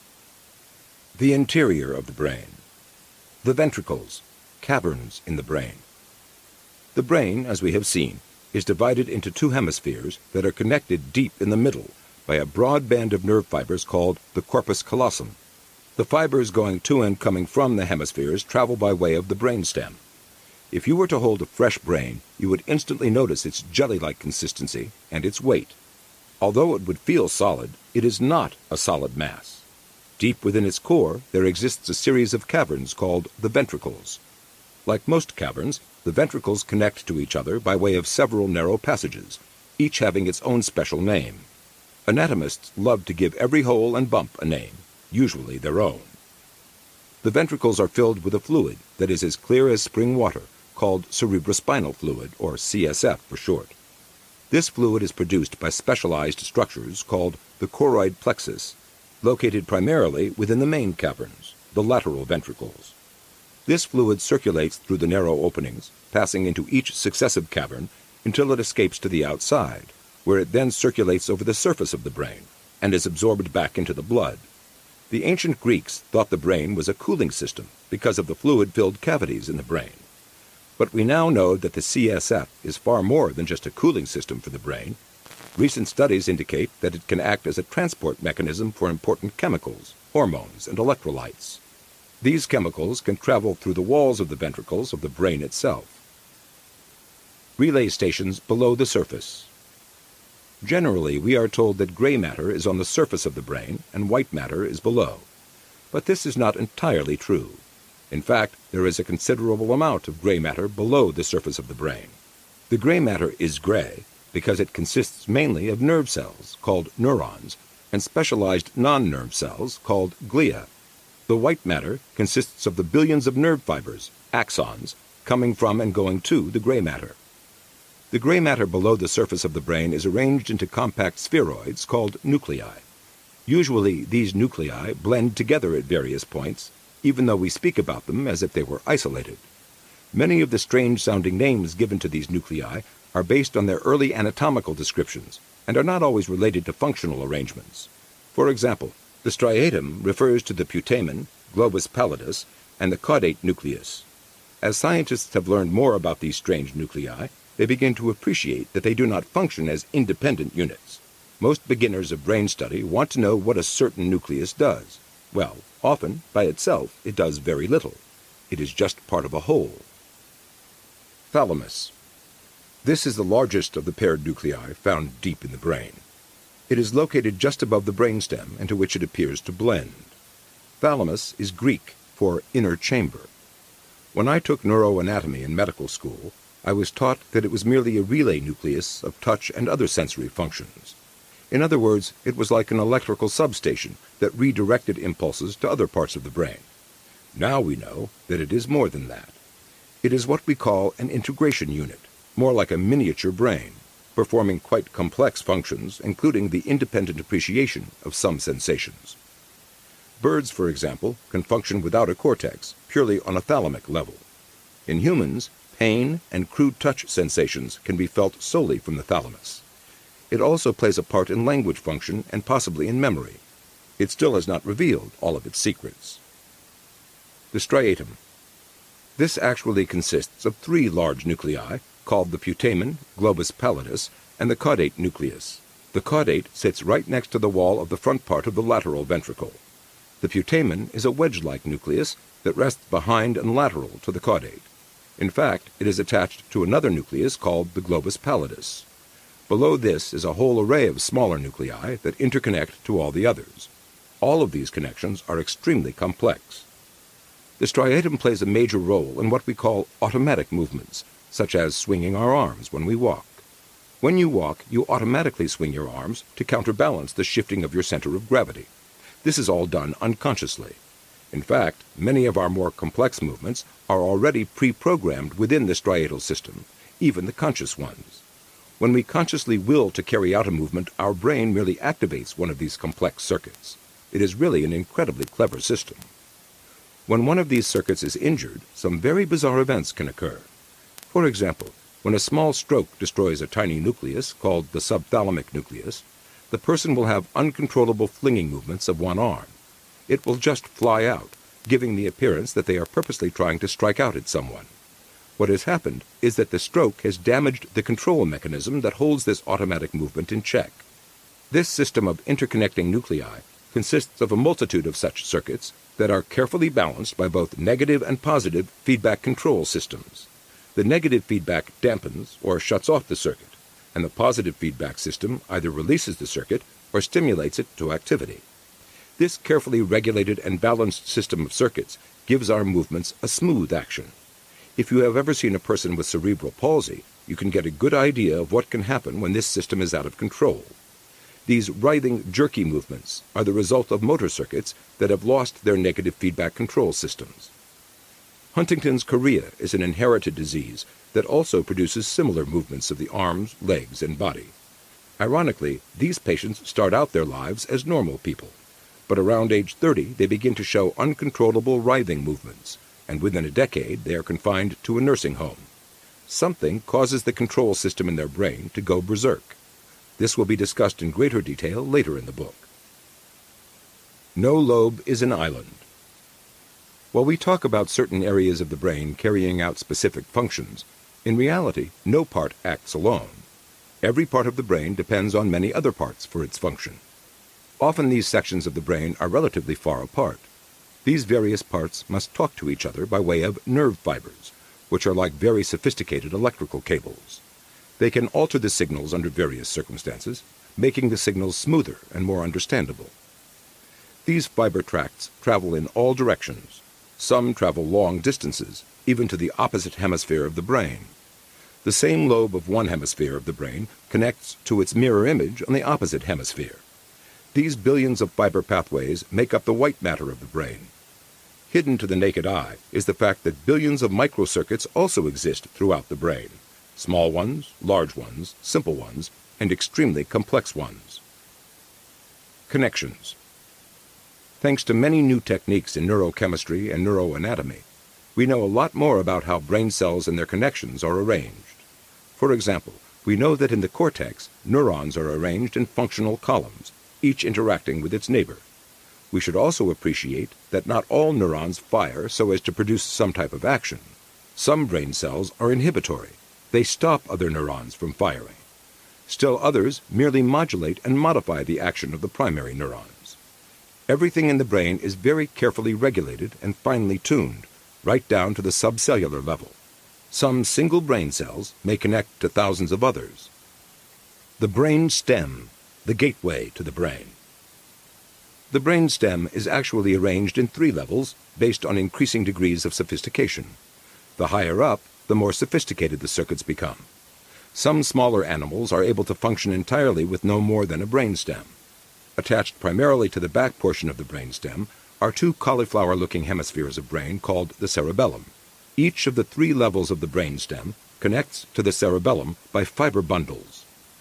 The interior of the brain. The ventricles, caverns in the brain. The brain, as we have seen, is divided into two hemispheres that are connected deep in the middle by a broad band of nerve fibers called the corpus callosum. The fibers going to and coming from the hemispheres travel by way of the brainstem. If you were to hold a fresh brain, you would instantly notice its jelly-like consistency and its weight. Although it would feel solid, it is not a solid mass. Deep within its core, there exists a series of caverns called the ventricles. Like most caverns, the ventricles connect to each other by way of several narrow passages, each having its own special name. Anatomists love to give every hole and bump a name, usually their own. The ventricles are filled with a fluid that is as clear as spring water, called cerebrospinal fluid, or CSF for short. This fluid is produced by specialized structures called the choroid plexus, located primarily within the main caverns, the lateral ventricles. This fluid circulates through the narrow openings, passing into each successive cavern until it escapes to the outside, where it then circulates over the surface of the brain and is absorbed back into the blood. The ancient Greeks thought the brain was a cooling system because of the fluid-filled cavities in the brain. But we now know that the CSF is far more than just a cooling system for the brain. Recent studies indicate that it can act as a transport mechanism for important chemicals, hormones, and electrolytes. These chemicals can travel through the walls of the ventricles of the brain itself. Relay stations below the surface. Generally, we are told that gray matter is on the surface of the brain and white matter is below. But this is not entirely true. In fact, there is a considerable amount of gray matter below the surface of the brain. The gray matter is gray because it consists mainly of nerve cells, called neurons, and specialized non-nerve cells, called glia. The white matter consists of the billions of nerve fibers, axons, coming from and going to the gray matter. The gray matter below the surface of the brain is arranged into compact spheroids called nuclei. Usually, these nuclei blend together at various points, even though we speak about them as if they were isolated. Many of the strange-sounding names given to these nuclei are based on their early anatomical descriptions and are not always related to functional arrangements. For example, the striatum refers to the putamen, globus pallidus, and the caudate nucleus. As scientists have learned more about these strange nuclei, they begin to appreciate that they do not function as independent units. Most beginners of brain study want to know what a certain nucleus does. Well, often, by itself, it does very little. It is just part of a whole. Thalamus. This is the largest of the paired nuclei found deep in the brain. It is located just above the brainstem into which it appears to blend. Thalamus is Greek for inner chamber. When I took neuroanatomy in medical school, I was taught that it was merely a relay nucleus of touch and other sensory functions. In other words, it was like an electrical substation that redirected impulses to other parts of the brain. Now we know that it is more than that. It is what we call an integration unit, more like a miniature brain. performing quite complex functions, including the independent appreciation of some sensations. Birds, for example, can function without a cortex, purely on a thalamic level. In humans, pain and crude touch sensations can be felt solely from the thalamus. It also plays a part in language function and possibly in memory. It still has not revealed all of its secrets. The striatum. This actually consists of three large nuclei, called the putamen, globus pallidus, and the caudate nucleus. The caudate sits right next to the wall of the front part of the lateral ventricle. The putamen is a wedge-like nucleus that rests behind and lateral to the caudate. In fact, it is attached to another nucleus called the globus pallidus. Below this is a whole array of smaller nuclei that interconnect to all the others. All of these connections are extremely complex. The striatum plays a major role in what we call automatic movements, such as swinging our arms when we walk. When you walk, you automatically swing your arms to counterbalance the shifting of your center of gravity. This is all done unconsciously. In fact, many of our more complex movements are already pre-programmed within the striatal system, even the conscious ones. When we consciously will to carry out a movement, our brain merely activates one of these complex circuits. It is really an incredibly clever system. When one of these circuits is injured, some very bizarre events can occur. For example, when a small stroke destroys a tiny nucleus called the subthalamic nucleus, the person will have uncontrollable flinging movements of one arm. It will just fly out, giving the appearance that they are purposely trying to strike out at someone. What has happened is that the stroke has damaged the control mechanism that holds this automatic movement in check. This system of interconnecting nuclei consists of a multitude of such circuits that are carefully balanced by both negative and positive feedback control systems. The negative feedback dampens or shuts off the circuit, and the positive feedback system either releases the circuit or stimulates it to activity. This carefully regulated and balanced system of circuits gives our movements a smooth action. If you have ever seen a person with cerebral palsy, you can get a good idea of what can happen when this system is out of control. These writhing, jerky movements are the result of motor circuits that have lost their negative feedback control systems. Huntington's chorea is an inherited disease that also produces similar movements of the arms, legs, and body. Ironically, these patients start out their lives as normal people, but around age 30 they begin to show uncontrollable writhing movements, and within a decade they are confined to a nursing home. Something causes the control system in their brain to go berserk. This will be discussed in greater detail later in the book. No lobe is an island. While we talk about certain areas of the brain carrying out specific functions, in reality, no part acts alone. Every part of the brain depends on many other parts for its function. Often these sections of the brain are relatively far apart. These various parts must talk to each other by way of nerve fibers, which are like very sophisticated electrical cables. They can alter the signals under various circumstances, making the signals smoother and more understandable. These fiber tracts travel in all directions. Some travel long distances, even to the opposite hemisphere of the brain. The same lobe of one hemisphere of the brain connects to its mirror image on the opposite hemisphere. These billions of fiber pathways make up the white matter of the brain. Hidden to the naked eye is the fact that billions of microcircuits also exist throughout the brain. Small ones, large ones, simple ones, and extremely complex ones. Connections. Thanks to many new techniques in neurochemistry and neuroanatomy, we know a lot more about how brain cells and their connections are arranged. For example, we know that in the cortex, neurons are arranged in functional columns, each interacting with its neighbor. We should also appreciate that not all neurons fire so as to produce some type of action. Some brain cells are inhibitory. They stop other neurons from firing. Still others merely modulate and modify the action of the primary neurons. Everything in the brain is very carefully regulated and finely tuned, right down to the subcellular level. Some single brain cells may connect to thousands of others. The brain stem, the gateway to the brain. The brain stem is actually arranged in 3 levels based on increasing degrees of sophistication. The higher up, the more sophisticated the circuits become. Some smaller animals are able to function entirely with no more than a brain stem. Attached primarily to the back portion of the brain stem are 2 cauliflower-looking hemispheres of brain called the cerebellum. Each of the 3 levels of the brain stem connects to the cerebellum by fiber bundles.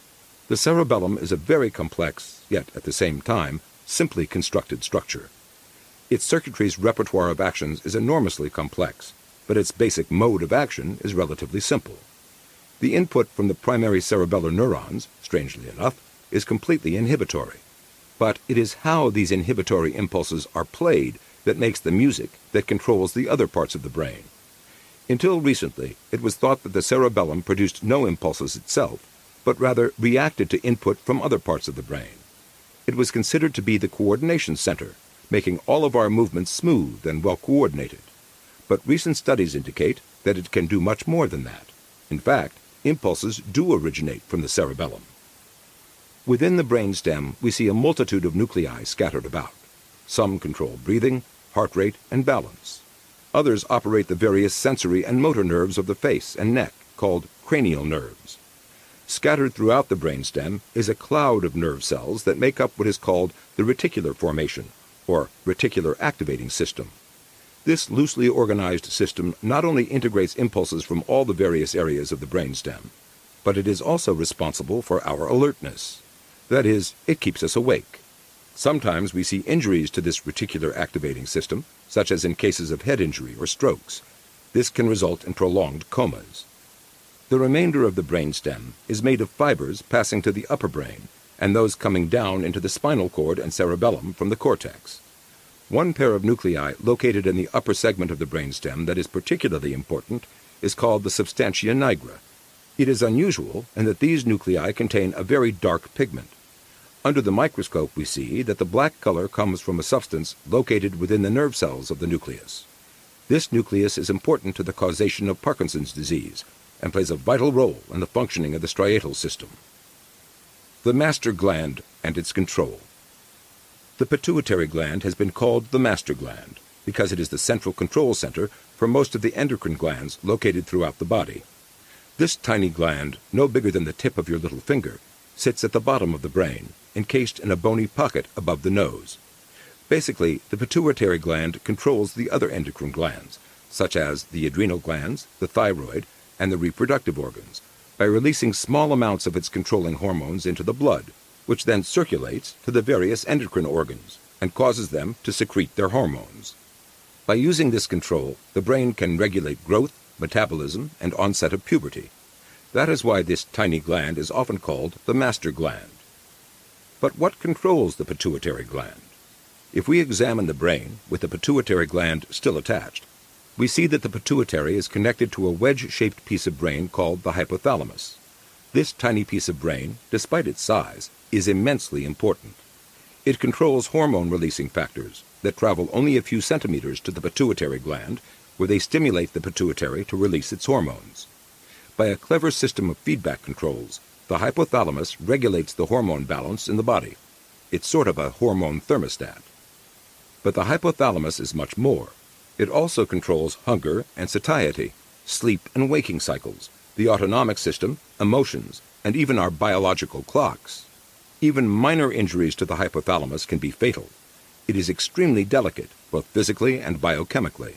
The cerebellum is a very complex, yet at the same time, simply constructed structure. Its circuitry's repertoire of actions is enormously complex, but its basic mode of action is relatively simple. The input from the primary cerebellar neurons, strangely enough, is completely inhibitory. But it is how these inhibitory impulses are played that makes the music that controls the other parts of the brain. Until recently, it was thought that the cerebellum produced no impulses itself, but rather reacted to input from other parts of the brain. It was considered to be the coordination center, making all of our movements smooth and well coordinated. But recent studies indicate that it can do much more than that. In fact, impulses do originate from the cerebellum. Within the brainstem, we see a multitude of nuclei scattered about. Some control breathing, heart rate, and balance. Others operate the various sensory and motor nerves of the face and neck, called cranial nerves. Scattered throughout the brainstem is a cloud of nerve cells that make up what is called the reticular formation, or reticular activating system. This loosely organized system not only integrates impulses from all the various areas of the brainstem, but it is also responsible for our alertness. That is, it keeps us awake. Sometimes we see injuries to this reticular activating system, such as in cases of head injury or strokes. This can result in prolonged comas. The remainder of the brainstem is made of fibers passing to the upper brain, and those coming down into the spinal cord and cerebellum from the cortex. One pair of nuclei located in the upper segment of the brainstem that is particularly important is called the substantia nigra. It is unusual in that these nuclei contain a very dark pigment. Under the microscope we see that the black color comes from a substance located within the nerve cells of the nucleus. This nucleus is important to the causation of Parkinson's disease and plays a vital role in the functioning of the striatal system. The master gland and its control. The pituitary gland has been called the master gland because it is the central control center for most of the endocrine glands located throughout the body. This tiny gland, no bigger than the tip of your little finger, sits at the bottom of the brain, encased in a bony pocket above the nose. Basically, the pituitary gland controls the other endocrine glands, such as the adrenal glands, the thyroid, and the reproductive organs, by releasing small amounts of its controlling hormones into the blood, which then circulates to the various endocrine organs and causes them to secrete their hormones. By using this control, the brain can regulate growth, metabolism, and onset of puberty. That is why this tiny gland is often called the master gland. But what controls the pituitary gland? If we examine the brain with the pituitary gland still attached, we see that the pituitary is connected to a wedge-shaped piece of brain called the hypothalamus. This tiny piece of brain, despite its size, is immensely important. It controls hormone-releasing factors that travel only a few centimeters to the pituitary gland, where they stimulate the pituitary to release its hormones. By a clever system of feedback controls, the hypothalamus regulates the hormone balance in the body. It's sort of a hormone thermostat. But the hypothalamus is much more. It also controls hunger and satiety, sleep and waking cycles, the autonomic system, emotions, and even our biological clocks. Even minor injuries to the hypothalamus can be fatal. It is extremely delicate, both physically and biochemically.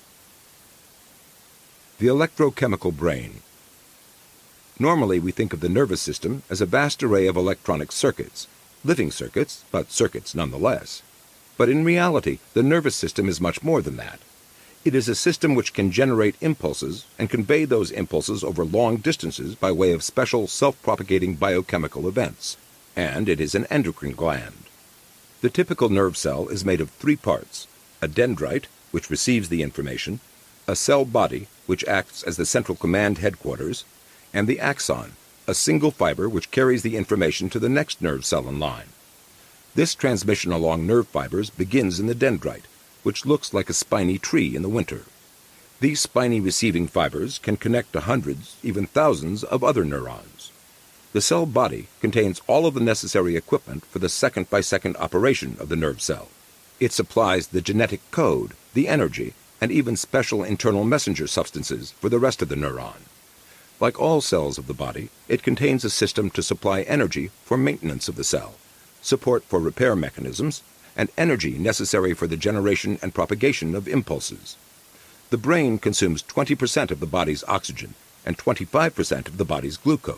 The electrochemical brain. Normally we think of the nervous system as a vast array of electronic circuits, living circuits, but circuits nonetheless. But in reality, the nervous system is much more than that. It is a system which can generate impulses and convey those impulses over long distances by way of special self-propagating biochemical events. And it is an endocrine gland. The typical nerve cell is made of three parts: a dendrite, which receives the information, a cell body, which acts as the central command headquarters, and the axon, a single fiber which carries the information to the next nerve cell in line. This transmission along nerve fibers begins in the dendrite, which looks like a spiny tree in the winter. These spiny receiving fibers can connect to hundreds, even thousands, of other neurons. The cell body contains all of the necessary equipment for the second-by-second operation of the nerve cell. It supplies the genetic code, the energy, and even special internal messenger substances for the rest of the neuron. Like all cells of the body, it contains a system to supply energy for maintenance of the cell, support for repair mechanisms, and energy necessary for the generation and propagation of impulses. The brain consumes 20% of the body's oxygen and 25% of the body's glucose,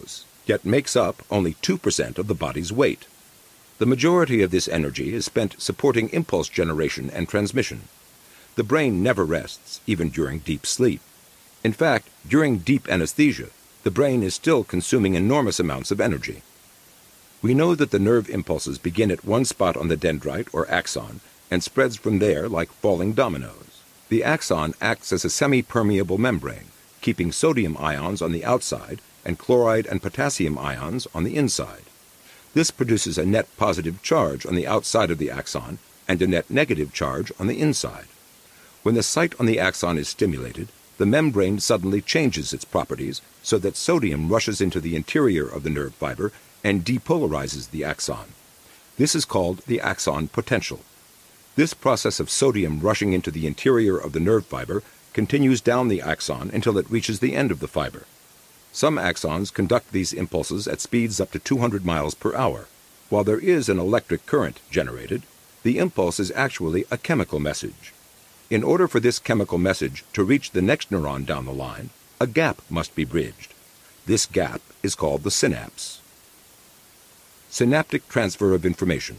yet makes up only 2% of the body's weight. The majority of this energy is spent supporting impulse generation and transmission. The brain never rests, even during deep sleep. In fact, during deep anesthesia, the brain is still consuming enormous amounts of energy. We know that the nerve impulses begin at one spot on the dendrite or axon and spreads from there like falling dominoes. The axon acts as a semi-permeable membrane, keeping sodium ions on the outside and chloride and potassium ions on the inside. This produces a net positive charge on the outside of the axon and a net negative charge on the inside. When the site on the axon is stimulated, the membrane suddenly changes its properties so that sodium rushes into the interior of the nerve fiber and depolarizes the axon. This is called the axon potential. This process of sodium rushing into the interior of the nerve fiber continues down the axon until it reaches the end of the fiber. Some axons conduct these impulses at speeds up to 200 miles per hour. While there is an electric current generated, the impulse is actually a chemical message. In order for this chemical message to reach the next neuron down the line, a gap must be bridged. This gap is called the synapse. Synaptic transfer of information.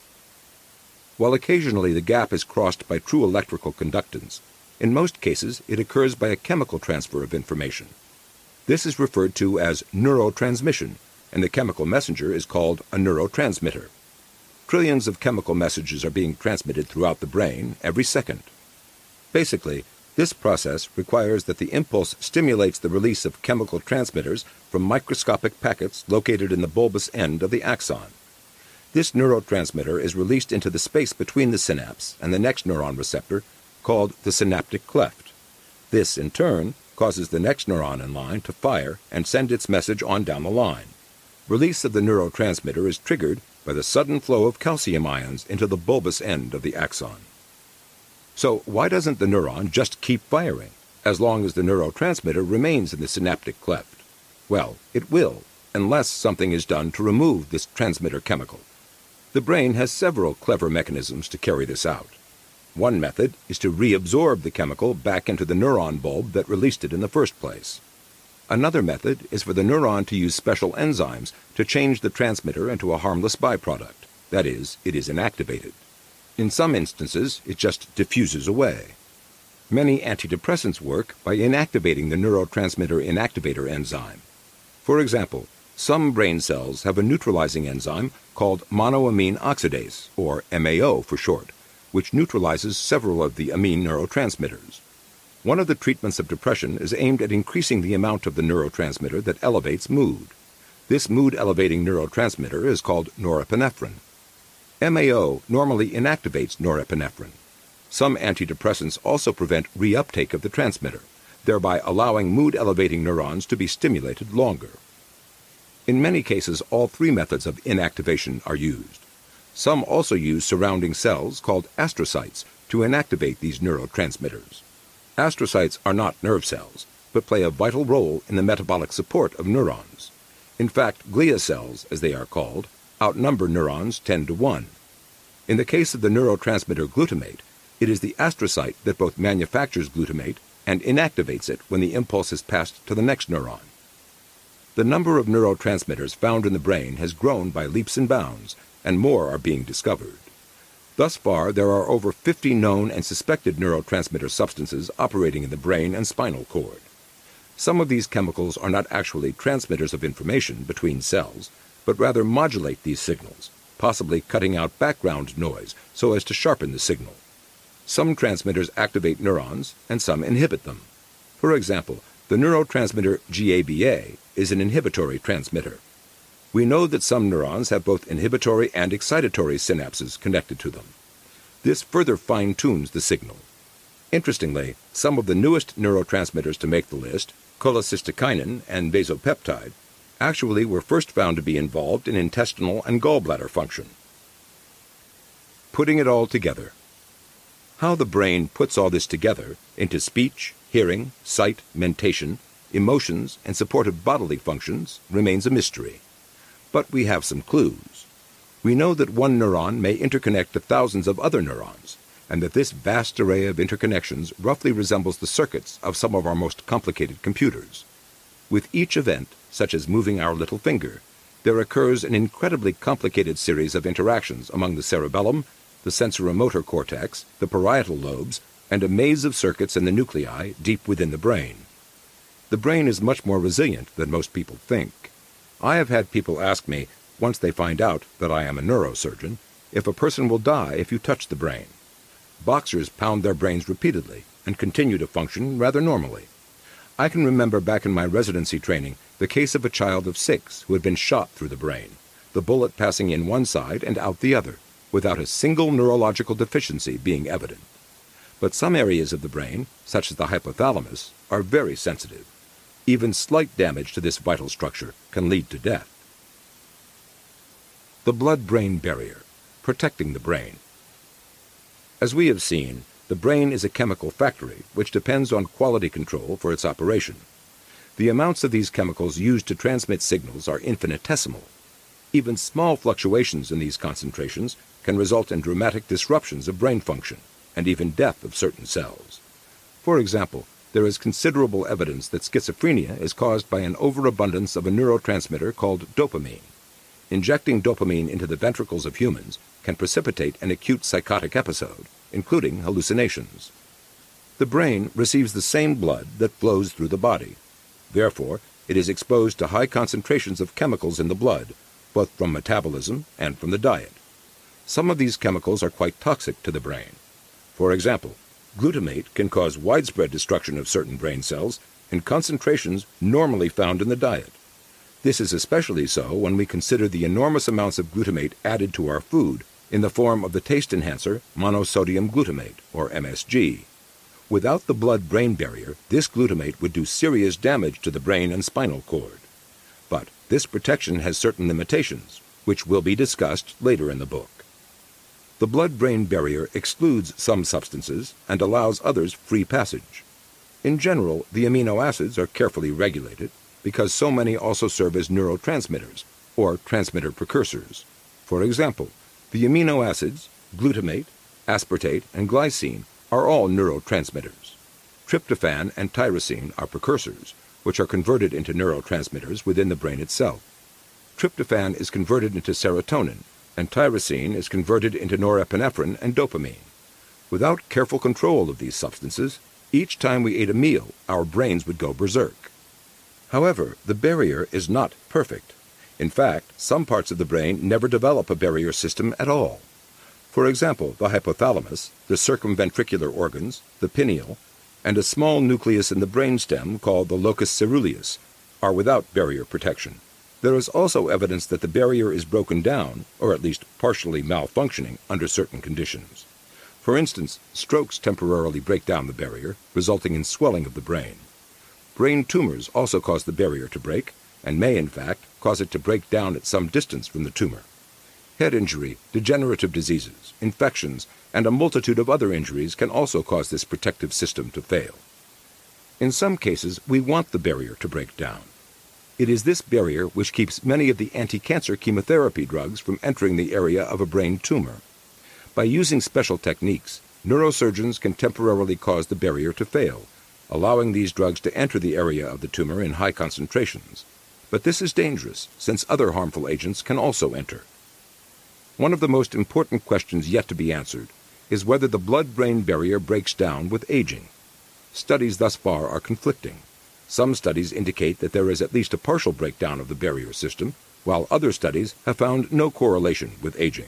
While occasionally the gap is crossed by true electrical conductance, in most cases it occurs by a chemical transfer of information. This is referred to as neurotransmission, and the chemical messenger is called a neurotransmitter. Trillions of chemical messages are being transmitted throughout the brain every second. Basically, this process requires that the impulse stimulates the release of chemical transmitters from microscopic packets located in the bulbous end of the axon. This neurotransmitter is released into the space between the synapse and the next neuron receptor, called the synaptic cleft. This, in turn, causes the next neuron in line to fire and send its message on down the line. Release of the neurotransmitter is triggered by the sudden flow of calcium ions into the bulbous end of the axon. So why doesn't the neuron just keep firing, as long as the neurotransmitter remains in the synaptic cleft? Well, it will, unless something is done to remove this transmitter chemical. The brain has several clever mechanisms to carry this out. One method is to reabsorb the chemical back into the neuron bulb that released it in the first place. Another method is for the neuron to use special enzymes to change the transmitter into a harmless byproduct. That is, it is inactivated. In some instances, it just diffuses away. Many antidepressants work by inactivating the neurotransmitter inactivator enzyme. For example, some brain cells have a neutralizing enzyme called monoamine oxidase, or MAO for short, which neutralizes several of the amine neurotransmitters. One of the treatments of depression is aimed at increasing the amount of the neurotransmitter that elevates mood. This mood-elevating neurotransmitter is called norepinephrine. MAO normally inactivates norepinephrine. Some antidepressants also prevent reuptake of the transmitter, thereby allowing mood-elevating neurons to be stimulated longer. In many cases, all three methods of inactivation are used. Some also use surrounding cells called astrocytes to inactivate these neurotransmitters. Astrocytes are not nerve cells, but play a vital role in the metabolic support of neurons. In fact, glia cells, as they are called, outnumber neurons 10 to 1. In the case of the neurotransmitter glutamate, it is the astrocyte that both manufactures glutamate and inactivates it when the impulse is passed to the next neuron. The number of neurotransmitters found in the brain has grown by leaps and bounds, and more are being discovered. Thus far, there are over 50 known and suspected neurotransmitter substances operating in the brain and spinal cord. Some of these chemicals are not actually transmitters of information between cells, but rather modulate these signals, possibly cutting out background noise so as to sharpen the signal. Some transmitters activate neurons, and some inhibit them. For example, the neurotransmitter GABA is an inhibitory transmitter. We know that some neurons have both inhibitory and excitatory synapses connected to them. This further fine-tunes the signal. Interestingly, some of the newest neurotransmitters to make the list, cholecystokinin and vasopeptide, actually were first found to be involved in intestinal and gallbladder function. Putting it all together. How the brain puts all this together into speech, hearing, sight, mentation, emotions, and supportive bodily functions remains a mystery. But we have some clues. We know that one neuron may interconnect to thousands of other neurons, and that this vast array of interconnections roughly resembles the circuits of some of our most complicated computers. With each event, such as moving our little finger, there occurs an incredibly complicated series of interactions among the cerebellum, the sensoromotor cortex, the parietal lobes, and a maze of circuits in the nuclei deep within the brain. The brain is much more resilient than most people think. I have had people ask me, once they find out that I am a neurosurgeon, if a person will die if you touch the brain. Boxers pound their brains repeatedly and continue to function rather normally. I can remember back in my residency training the case of a child of 6 who had been shot through the brain, the bullet passing in one side and out the other, without a single neurological deficiency being evident. But some areas of the brain, such as the hypothalamus, are very sensitive. Even slight damage to this vital structure can lead to death. The blood-brain barrier, protecting the brain. As we have seen, the brain is a chemical factory which depends on quality control for its operation. The amounts of these chemicals used to transmit signals are infinitesimal. Even small fluctuations in these concentrations can result in dramatic disruptions of brain function and even death of certain cells. For example, there is considerable evidence that schizophrenia is caused by an overabundance of a neurotransmitter called dopamine. Injecting dopamine into the ventricles of humans can precipitate an acute psychotic episode, including hallucinations. The brain receives the same blood that flows through the body. Therefore, it is exposed to high concentrations of chemicals in the blood, both from metabolism and from the diet. Some of these chemicals are quite toxic to the brain. For example, glutamate can cause widespread destruction of certain brain cells in concentrations normally found in the diet. This is especially so when we consider the enormous amounts of glutamate added to our food in the form of the taste enhancer monosodium glutamate, or MSG. Without the blood-brain barrier, this glutamate would do serious damage to the brain and spinal cord. But this protection has certain limitations, which will be discussed later in the book. The blood-brain barrier excludes some substances and allows others free passage. In general, the amino acids are carefully regulated because so many also serve as neurotransmitters, or transmitter precursors. For example, the amino acids, glutamate, aspartate, and glycine are all neurotransmitters. Tryptophan and tyrosine are precursors, which are converted into neurotransmitters within the brain itself. Tryptophan is converted into serotonin, and tyrosine is converted into norepinephrine and dopamine. Without careful control of these substances, each time we ate a meal, our brains would go berserk. However, the barrier is not perfect. In fact, some parts of the brain never develop a barrier system at all. For example, the hypothalamus, the circumventricular organs, the pineal, and a small nucleus in the brainstem called the locus ceruleus are without barrier protection. There is also evidence that the barrier is broken down, or at least partially malfunctioning, under certain conditions. For instance, strokes temporarily break down the barrier, resulting in swelling of the brain. Brain tumors also cause the barrier to break, and may, in fact, cause it to break down at some distance from the tumor. Head injury, degenerative diseases, infections, and a multitude of other injuries can also cause this protective system to fail. In some cases, we want the barrier to break down. It is this barrier which keeps many of the anti-cancer chemotherapy drugs from entering the area of a brain tumor. By using special techniques, neurosurgeons can temporarily cause the barrier to fail, allowing these drugs to enter the area of the tumor in high concentrations. But this is dangerous, since other harmful agents can also enter. One of the most important questions yet to be answered is whether the blood-brain barrier breaks down with aging. Studies thus far are conflicting. Some studies indicate that there is at least a partial breakdown of the barrier system, while other studies have found no correlation with aging.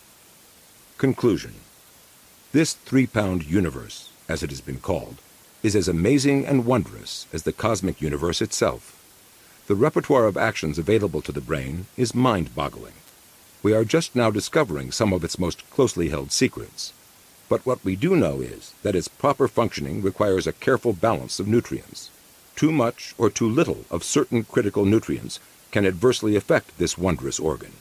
Conclusion. This 3-pound universe, as it has been called, is as amazing and wondrous as the cosmic universe itself. The repertoire of actions available to the brain is mind-boggling. We are just now discovering some of its most closely held secrets. But what we do know is that its proper functioning requires a careful balance of nutrients. Too much or too little of certain critical nutrients can adversely affect this wondrous organ.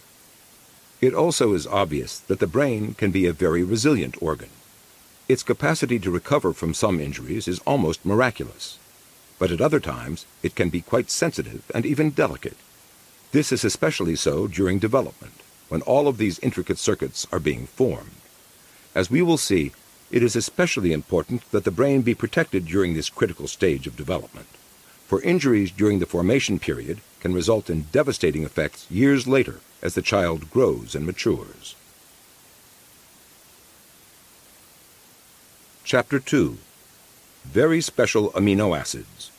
It also is obvious that the brain can be a very resilient organ. Its capacity to recover from some injuries is almost miraculous. But at other times, it can be quite sensitive and even delicate. This is especially so during development, when all of these intricate circuits are being formed. As we will see, it is especially important that the brain be protected during this critical stage of development. For injuries during the formation period can result in devastating effects years later as the child grows and matures. Chapter 2. Very Special Amino Acids.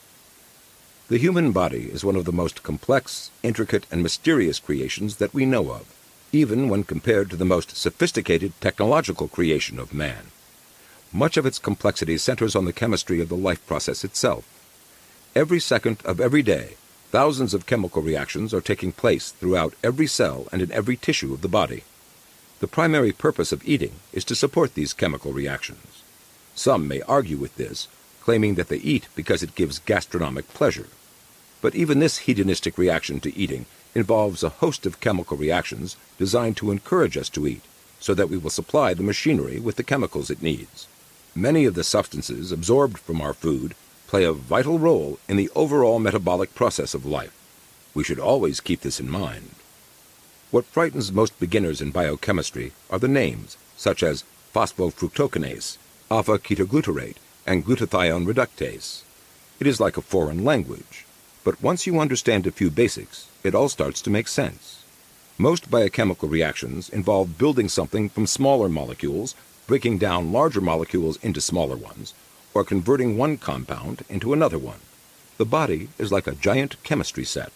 The human body is one of the most complex, intricate, and mysterious creations that we know of, even when compared to the most sophisticated technological creation of man. Much of its complexity centers on the chemistry of the life process itself. Every second of every day, thousands of chemical reactions are taking place throughout every cell and in every tissue of the body. The primary purpose of eating is to support these chemical reactions. Some may argue with this, claiming that they eat because it gives gastronomic pleasure. But even this hedonistic reaction to eating involves a host of chemical reactions designed to encourage us to eat, so that we will supply the machinery with the chemicals it needs. Many of the substances absorbed from our food play a vital role in the overall metabolic process of life. We should always keep this in mind. What frightens most beginners in biochemistry are the names, such as phosphofructokinase, alpha-ketoglutarate, and glutathione reductase. It is like a foreign language, but once you understand a few basics, it all starts to make sense. Most biochemical reactions involve building something from smaller molecules, breaking down larger molecules into smaller ones, or converting one compound into another one. The body is like a giant chemistry set.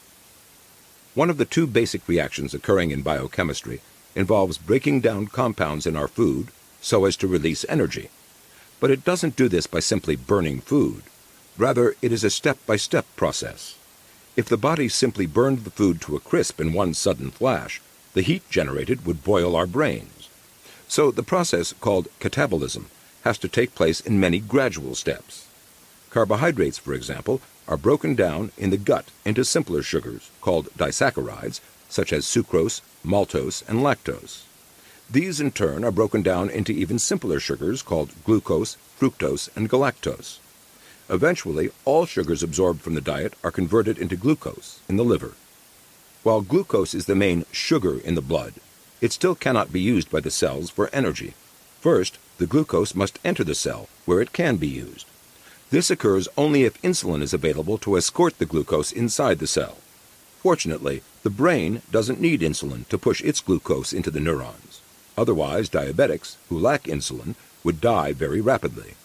One of the two basic reactions occurring in biochemistry involves breaking down compounds in our food so as to release energy. But it doesn't do this by simply burning food. Rather, it is a step-by-step process. If the body simply burned the food to a crisp in one sudden flash, the heat generated would boil our brains. So the process, called catabolism, has to take place in many gradual steps. Carbohydrates, for example, are broken down in the gut into simpler sugars, called disaccharides, such as sucrose, maltose, and lactose. These, in turn, are broken down into even simpler sugars called glucose, fructose, and galactose. Eventually, all sugars absorbed from the diet are converted into glucose in the liver. While glucose is the main sugar in the blood, it still cannot be used by the cells for energy. First, the glucose must enter the cell, where it can be used. This occurs only if insulin is available to escort the glucose inside the cell. Fortunately, the brain doesn't need insulin to push its glucose into the neurons. Otherwise, diabetics who lack insulin would die very rapidly.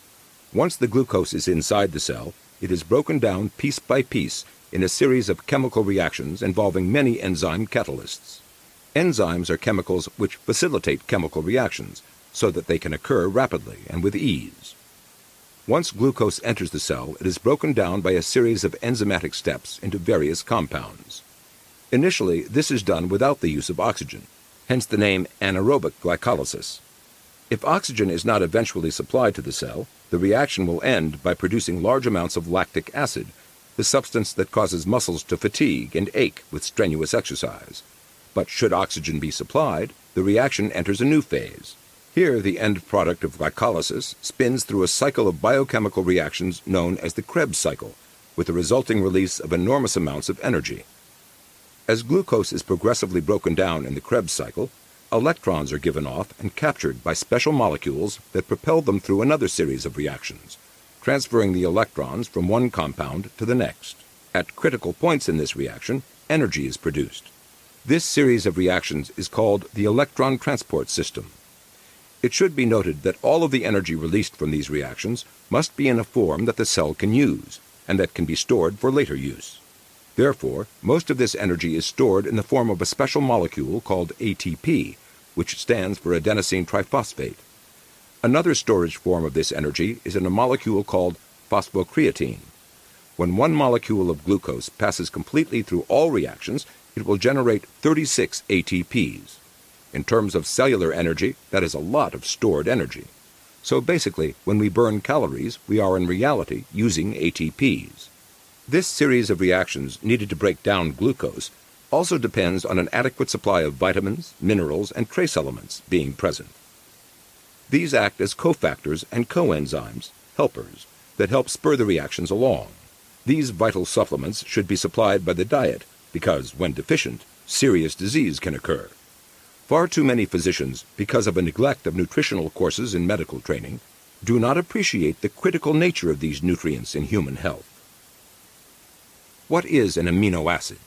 Once the glucose is inside the cell, it is broken down piece by piece in a series of chemical reactions involving many enzyme catalysts. Enzymes are chemicals which facilitate chemical reactions so that they can occur rapidly and with ease. Once glucose enters the cell, it is broken down by a series of enzymatic steps into various compounds. Initially, this is done without the use of oxygen, hence the name anaerobic glycolysis. If oxygen is not eventually supplied to the cell, the reaction will end by producing large amounts of lactic acid, the substance that causes muscles to fatigue and ache with strenuous exercise. But should oxygen be supplied, the reaction enters a new phase. Here, the end product of glycolysis spins through a cycle of biochemical reactions known as the Krebs cycle, with the resulting release of enormous amounts of energy. As glucose is progressively broken down in the Krebs cycle, electrons are given off and captured by special molecules that propel them through another series of reactions, transferring the electrons from one compound to the next. At critical points in this reaction, energy is produced. This series of reactions is called the electron transport system. It should be noted that all of the energy released from these reactions must be in a form that the cell can use, and that can be stored for later use. Therefore, most of this energy is stored in the form of a special molecule called ATP, which stands for adenosine triphosphate. Another storage form of this energy is in a molecule called phosphocreatine. When one molecule of glucose passes completely through all reactions, it will generate 36 ATPs. In terms of cellular energy, that is a lot of stored energy. So basically, when we burn calories, we are in reality using ATPs. This series of reactions needed to break down glucose also depends on an adequate supply of vitamins, minerals, and trace elements being present. These act as cofactors and coenzymes, helpers, that help spur the reactions along. These vital supplements should be supplied by the diet because, when deficient, serious disease can occur. Far too many physicians, because of a neglect of nutritional courses in medical training, do not appreciate the critical nature of these nutrients in human health. What is an amino acid?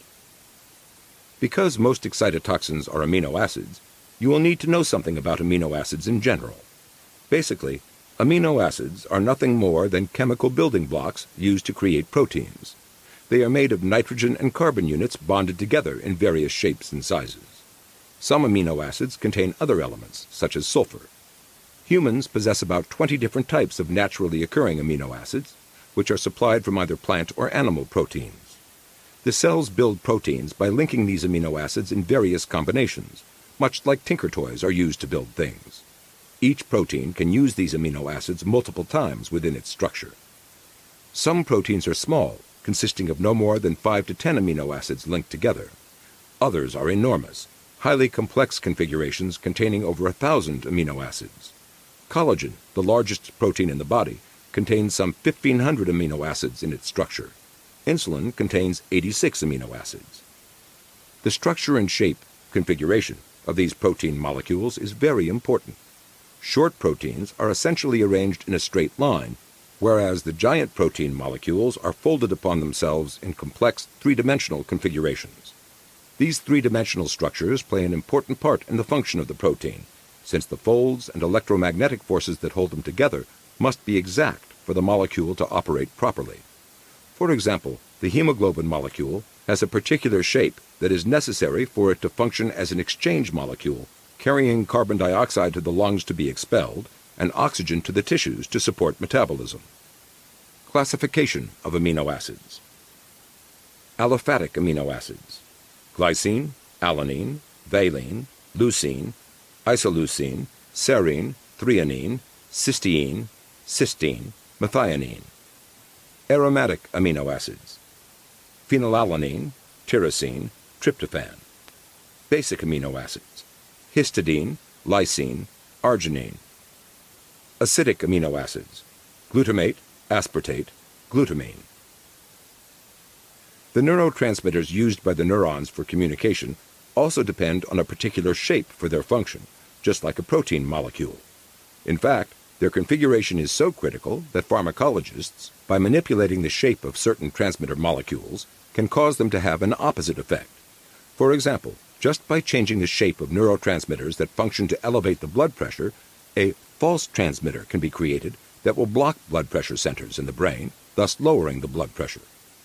Because most excitotoxins are amino acids, you will need to know something about amino acids in general. Basically, amino acids are nothing more than chemical building blocks used to create proteins. They are made of nitrogen and carbon units bonded together in various shapes and sizes. Some amino acids contain other elements, such as sulfur. Humans possess about 20 different types of naturally occurring amino acids, which are supplied from either plant or animal proteins. The cells build proteins by linking these amino acids in various combinations, much like Tinker Toys are used to build things. Each protein can use these amino acids multiple times within its structure. Some proteins are small, consisting of no more than 5 to 10 amino acids linked together. Others are enormous, highly complex configurations containing over 1,000 amino acids. Collagen, the largest protein in the body, contains some 1,500 amino acids in its structure. Insulin contains 86 amino acids. The structure and shape, configuration, of these protein molecules is very important. Short proteins are essentially arranged in a straight line, whereas the giant protein molecules are folded upon themselves in complex three-dimensional configurations. These three-dimensional structures play an important part in the function of the protein, since the folds and electromagnetic forces that hold them together must be exact for the molecule to operate properly. For example, the hemoglobin molecule has a particular shape that is necessary for it to function as an exchange molecule, carrying carbon dioxide to the lungs to be expelled and oxygen to the tissues to support metabolism. Classification of amino acids. Aliphatic amino acids: glycine, alanine, valine, leucine, isoleucine, serine, threonine, cysteine, cysteine, methionine. Aromatic amino acids: phenylalanine, tyrosine, tryptophan. Basic amino acids: histidine, lysine, arginine. Acidic amino acids: glutamate, aspartate, glutamine. The neurotransmitters used by the neurons for communication also depend on a particular shape for their function, just like a protein molecule. In fact, their configuration is so critical that pharmacologists, by manipulating the shape of certain transmitter molecules, can cause them to have an opposite effect. For example, just by changing the shape of neurotransmitters that function to elevate the blood pressure, a false transmitter can be created that will block blood pressure centers in the brain, thus lowering the blood pressure.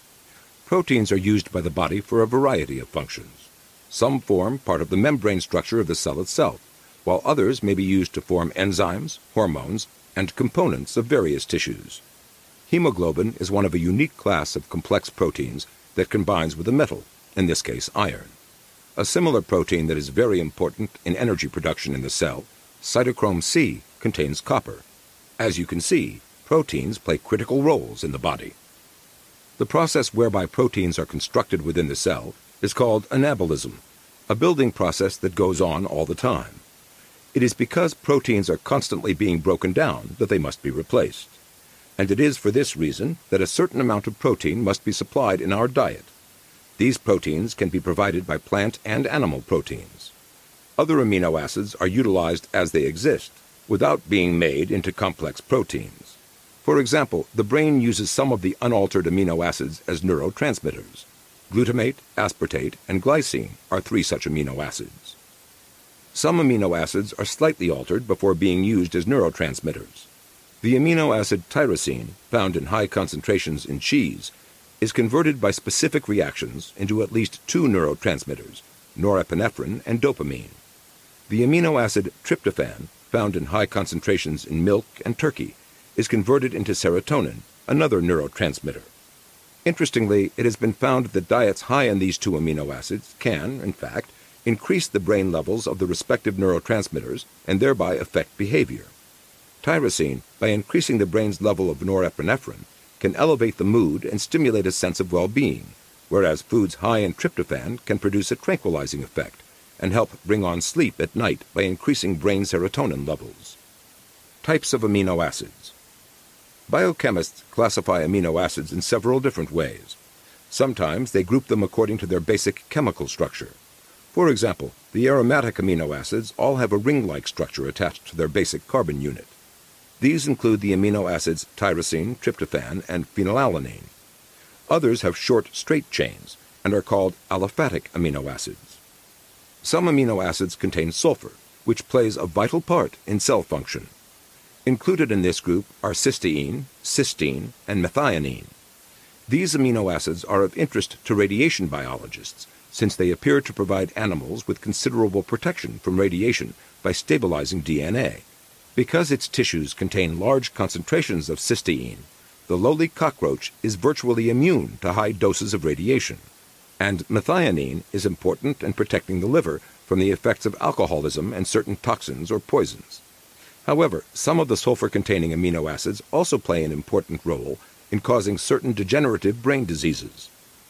Proteins are used by the body for a variety of functions. Some form part of the membrane structure of the cell itself, while others may be used to form enzymes, hormones, and components of various tissues. Hemoglobin is one of a unique class of complex proteins that combines with a metal, in this case iron. A similar protein that is very important in energy production in the cell, cytochrome C, contains copper. As you can see, proteins play critical roles in the body. The process whereby proteins are constructed within the cell is called anabolism, a building process that goes on all the time. It is because proteins are constantly being broken down that they must be replaced. And it is for this reason that a certain amount of protein must be supplied in our diet. These proteins can be provided by plant and animal proteins. Other amino acids are utilized as they exist, without being made into complex proteins. For example, the brain uses some of the unaltered amino acids as neurotransmitters. Glutamate, aspartate, and glycine are 3 such amino acids. Some amino acids are slightly altered before being used as neurotransmitters. The amino acid tyrosine, found in high concentrations in cheese, is converted by specific reactions into at least 2 neurotransmitters, norepinephrine and dopamine. The amino acid tryptophan, found in high concentrations in milk and turkey, is converted into serotonin, another neurotransmitter. Interestingly, it has been found that diets high in these 2 amino acids can, in fact, increase the brain levels of the respective neurotransmitters and thereby affect behavior. Tyrosine, by increasing the brain's level of norepinephrine, can elevate the mood and stimulate a sense of well-being, whereas foods high in tryptophan can produce a tranquilizing effect and help bring on sleep at night by increasing brain serotonin levels. Types of amino acids. Biochemists classify amino acids in several different ways. Sometimes they group them according to their basic chemical structure. For example, the aromatic amino acids all have a ring-like structure attached to their basic carbon unit. These include the amino acids tyrosine, tryptophan, and phenylalanine. Others have short, straight chains and are called aliphatic amino acids. Some amino acids contain sulfur, which plays a vital part in cell function. Included in this group are cysteine, cysteine, and methionine. These amino acids are of interest to radiation biologists, since they appear to provide animals with considerable protection from radiation by stabilizing DNA. Because its tissues contain large concentrations of cysteine, the lowly cockroach is virtually immune to high doses of radiation. And methionine is important in protecting the liver from the effects of alcoholism and certain toxins or poisons. However, some of the sulfur-containing amino acids also play an important role in causing certain degenerative brain diseases.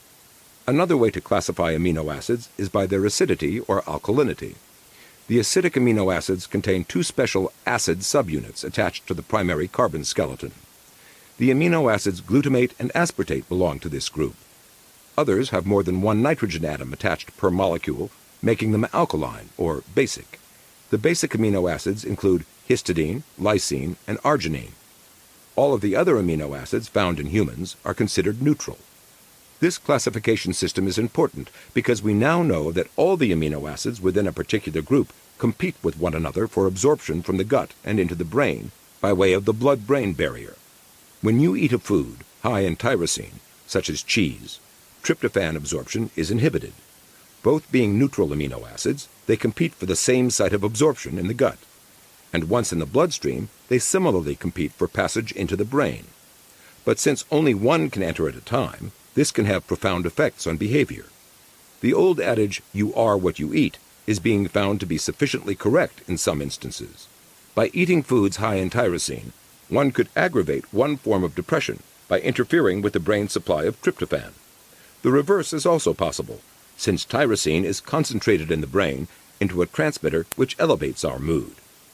Another way to classify amino acids is by their acidity or alkalinity. The acidic amino acids contain two special acid subunits attached to the primary carbon skeleton. The amino acids glutamate and aspartate belong to this group. Others have more than one nitrogen atom attached per molecule, making them alkaline or basic. The basic amino acids include histidine, lysine, and arginine. All of the other amino acids found in humans are considered neutral. This classification system is important because we now know that all the amino acids within a particular group compete with one another for absorption from the gut and into the brain by way of the blood-brain barrier. When you eat a food high in tyrosine, such as cheese, tryptophan absorption is inhibited. Both being neutral amino acids, they compete for the same site of absorption in the gut. And once in the bloodstream, they similarly compete for passage into the brain. But since only one can enter at a time, this can have profound effects on behavior. The old adage, "you are what you eat," is being found to be sufficiently correct in some instances. By eating foods high in tyrosine, one could aggravate one form of depression by interfering with the brain's supply of tryptophan. The reverse is also possible, since tyrosine is concentrated in the brain into a transmitter which elevates our mood.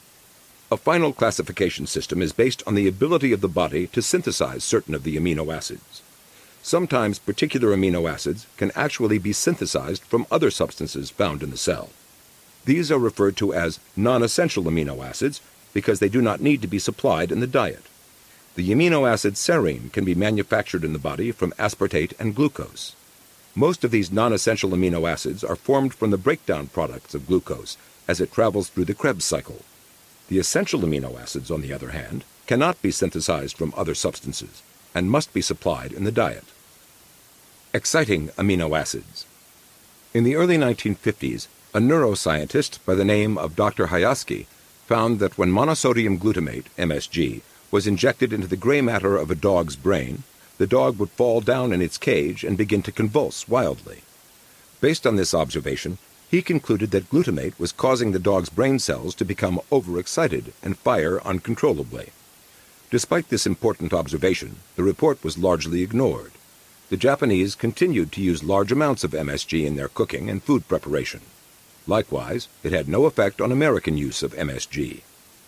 A final classification system is based on the ability of the body to synthesize certain of the amino acids. Sometimes particular amino acids can actually be synthesized from other substances found in the cell. These are referred to as non-essential amino acids because they do not need to be supplied in the diet. The amino acid serine can be manufactured in the body from aspartate and glucose. Most of these non-essential amino acids are formed from the breakdown products of glucose as it travels through the Krebs cycle. The essential amino acids, on the other hand, cannot be synthesized from other substances and must be supplied in the diet. Exciting amino acids. In the early 1950s, a neuroscientist by the name of Dr. Hayasky found that when monosodium glutamate, MSG, was injected into the gray matter of a dog's brain, the dog would fall down in its cage and begin to convulse wildly. Based on this observation, he concluded that glutamate was causing the dog's brain cells to become overexcited and fire uncontrollably. Despite this important observation, the report was largely ignored. The Japanese continued to use large amounts of MSG in their cooking and food preparation. Likewise, it had no effect on American use of MSG.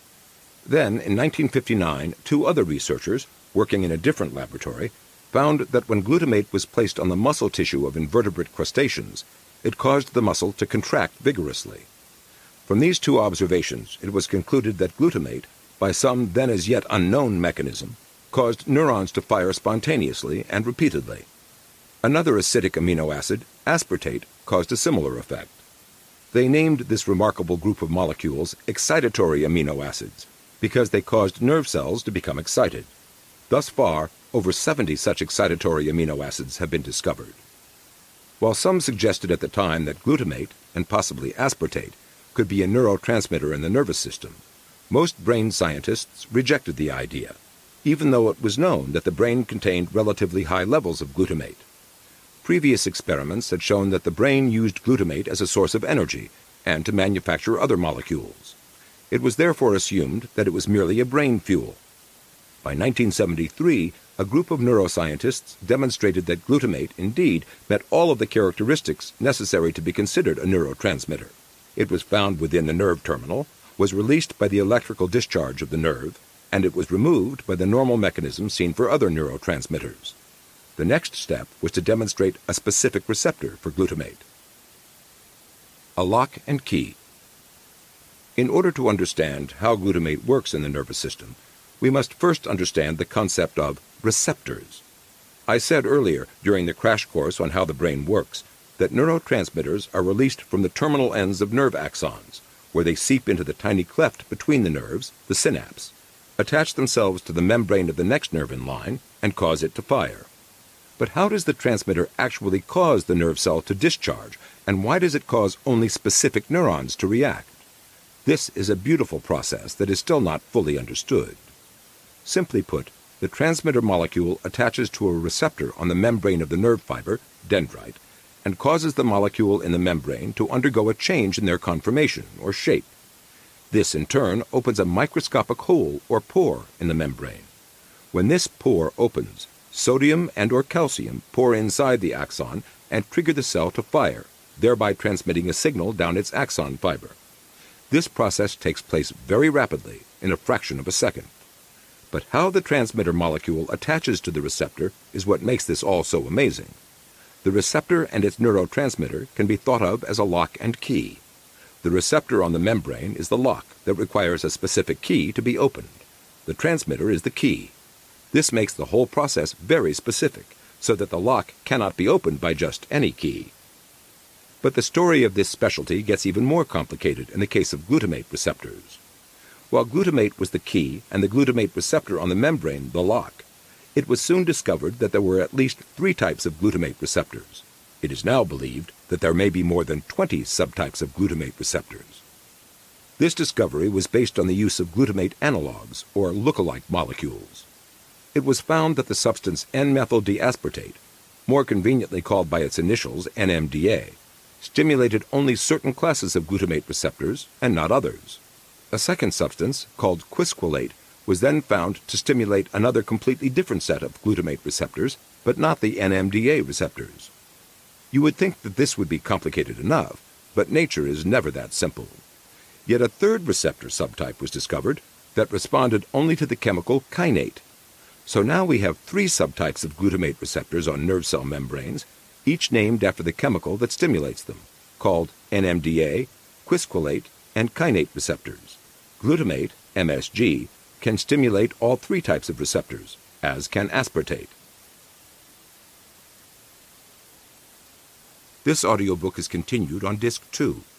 Then, in 1959, two other researchers, working in a different laboratory, found that when glutamate was placed on the muscle tissue of invertebrate crustaceans, it caused the muscle to contract vigorously. From these two observations, it was concluded that glutamate, by some then as yet unknown mechanism, caused neurons to fire spontaneously and repeatedly. Another acidic amino acid, aspartate, caused a similar effect. They named this remarkable group of molecules excitatory amino acids because they caused nerve cells to become excited. Thus far, over 70 such excitatory amino acids have been discovered. While some suggested at the time that glutamate, and possibly aspartate, could be a neurotransmitter in the nervous system, most brain scientists rejected the idea, even though it was known that the brain contained relatively high levels of glutamate. Previous experiments had shown that the brain used glutamate as a source of energy and to manufacture other molecules. It was therefore assumed that it was merely a brain fuel. By 1973, a group of neuroscientists demonstrated that glutamate indeed met all of the characteristics necessary to be considered a neurotransmitter. It was found within the nerve terminal, was released by the electrical discharge of the nerve, and it was removed by the normal mechanism seen for other neurotransmitters. The next step was to demonstrate a specific receptor for glutamate. A lock and key. In order to understand how glutamate works in the nervous system, we must first understand the concept of receptors. I said earlier, during the crash course on how the brain works, that neurotransmitters are released from the terminal ends of nerve axons, where they seep into the tiny cleft between the nerves, the synapse, attach themselves to the membrane of the next nerve in line, and cause it to fire. But how does the transmitter actually cause the nerve cell to discharge, and why does it cause only specific neurons to react? This is a beautiful process that is still not fully understood. Simply put, the transmitter molecule attaches to a receptor on the membrane of the nerve fiber, dendrite, and causes the molecule in the membrane to undergo a change in their conformation, or shape. This, in turn, opens a microscopic hole, or pore, in the membrane. When this pore opens, sodium and/or calcium pour inside the axon and trigger the cell to fire, thereby transmitting a signal down its axon fiber. This process takes place very rapidly, in a fraction of a second. But how the transmitter molecule attaches to the receptor is what makes this all so amazing. The receptor and its neurotransmitter can be thought of as a lock and key. The receptor on the membrane is the lock that requires a specific key to be opened. The transmitter is the key. This makes the whole process very specific, so that the lock cannot be opened by just any key. But the story of this specialty gets even more complicated in the case of glutamate receptors. While glutamate was the key and the glutamate receptor on the membrane the lock, it was soon discovered that there were at least 3 types of glutamate receptors. It is now believed that there may be more than 20 subtypes of glutamate receptors. This discovery was based on the use of glutamate analogs, or lookalike molecules. It was found that the substance N-methyl-D-aspartate, more conveniently called by its initials NMDA, stimulated only certain classes of glutamate receptors and not others. A second substance, called quisqualate, was then found to stimulate another completely different set of glutamate receptors, but not the NMDA receptors. You would think that this would be complicated enough, but nature is never that simple. Yet a third receptor subtype was discovered that responded only to the chemical kainate. So now we have 3 subtypes of glutamate receptors on nerve cell membranes, each named after the chemical that stimulates them, called NMDA, quisqualate, and kainate receptors. Glutamate, MSG, can stimulate all 3 types of receptors, as can aspartate. This audiobook is continued on Disc 2.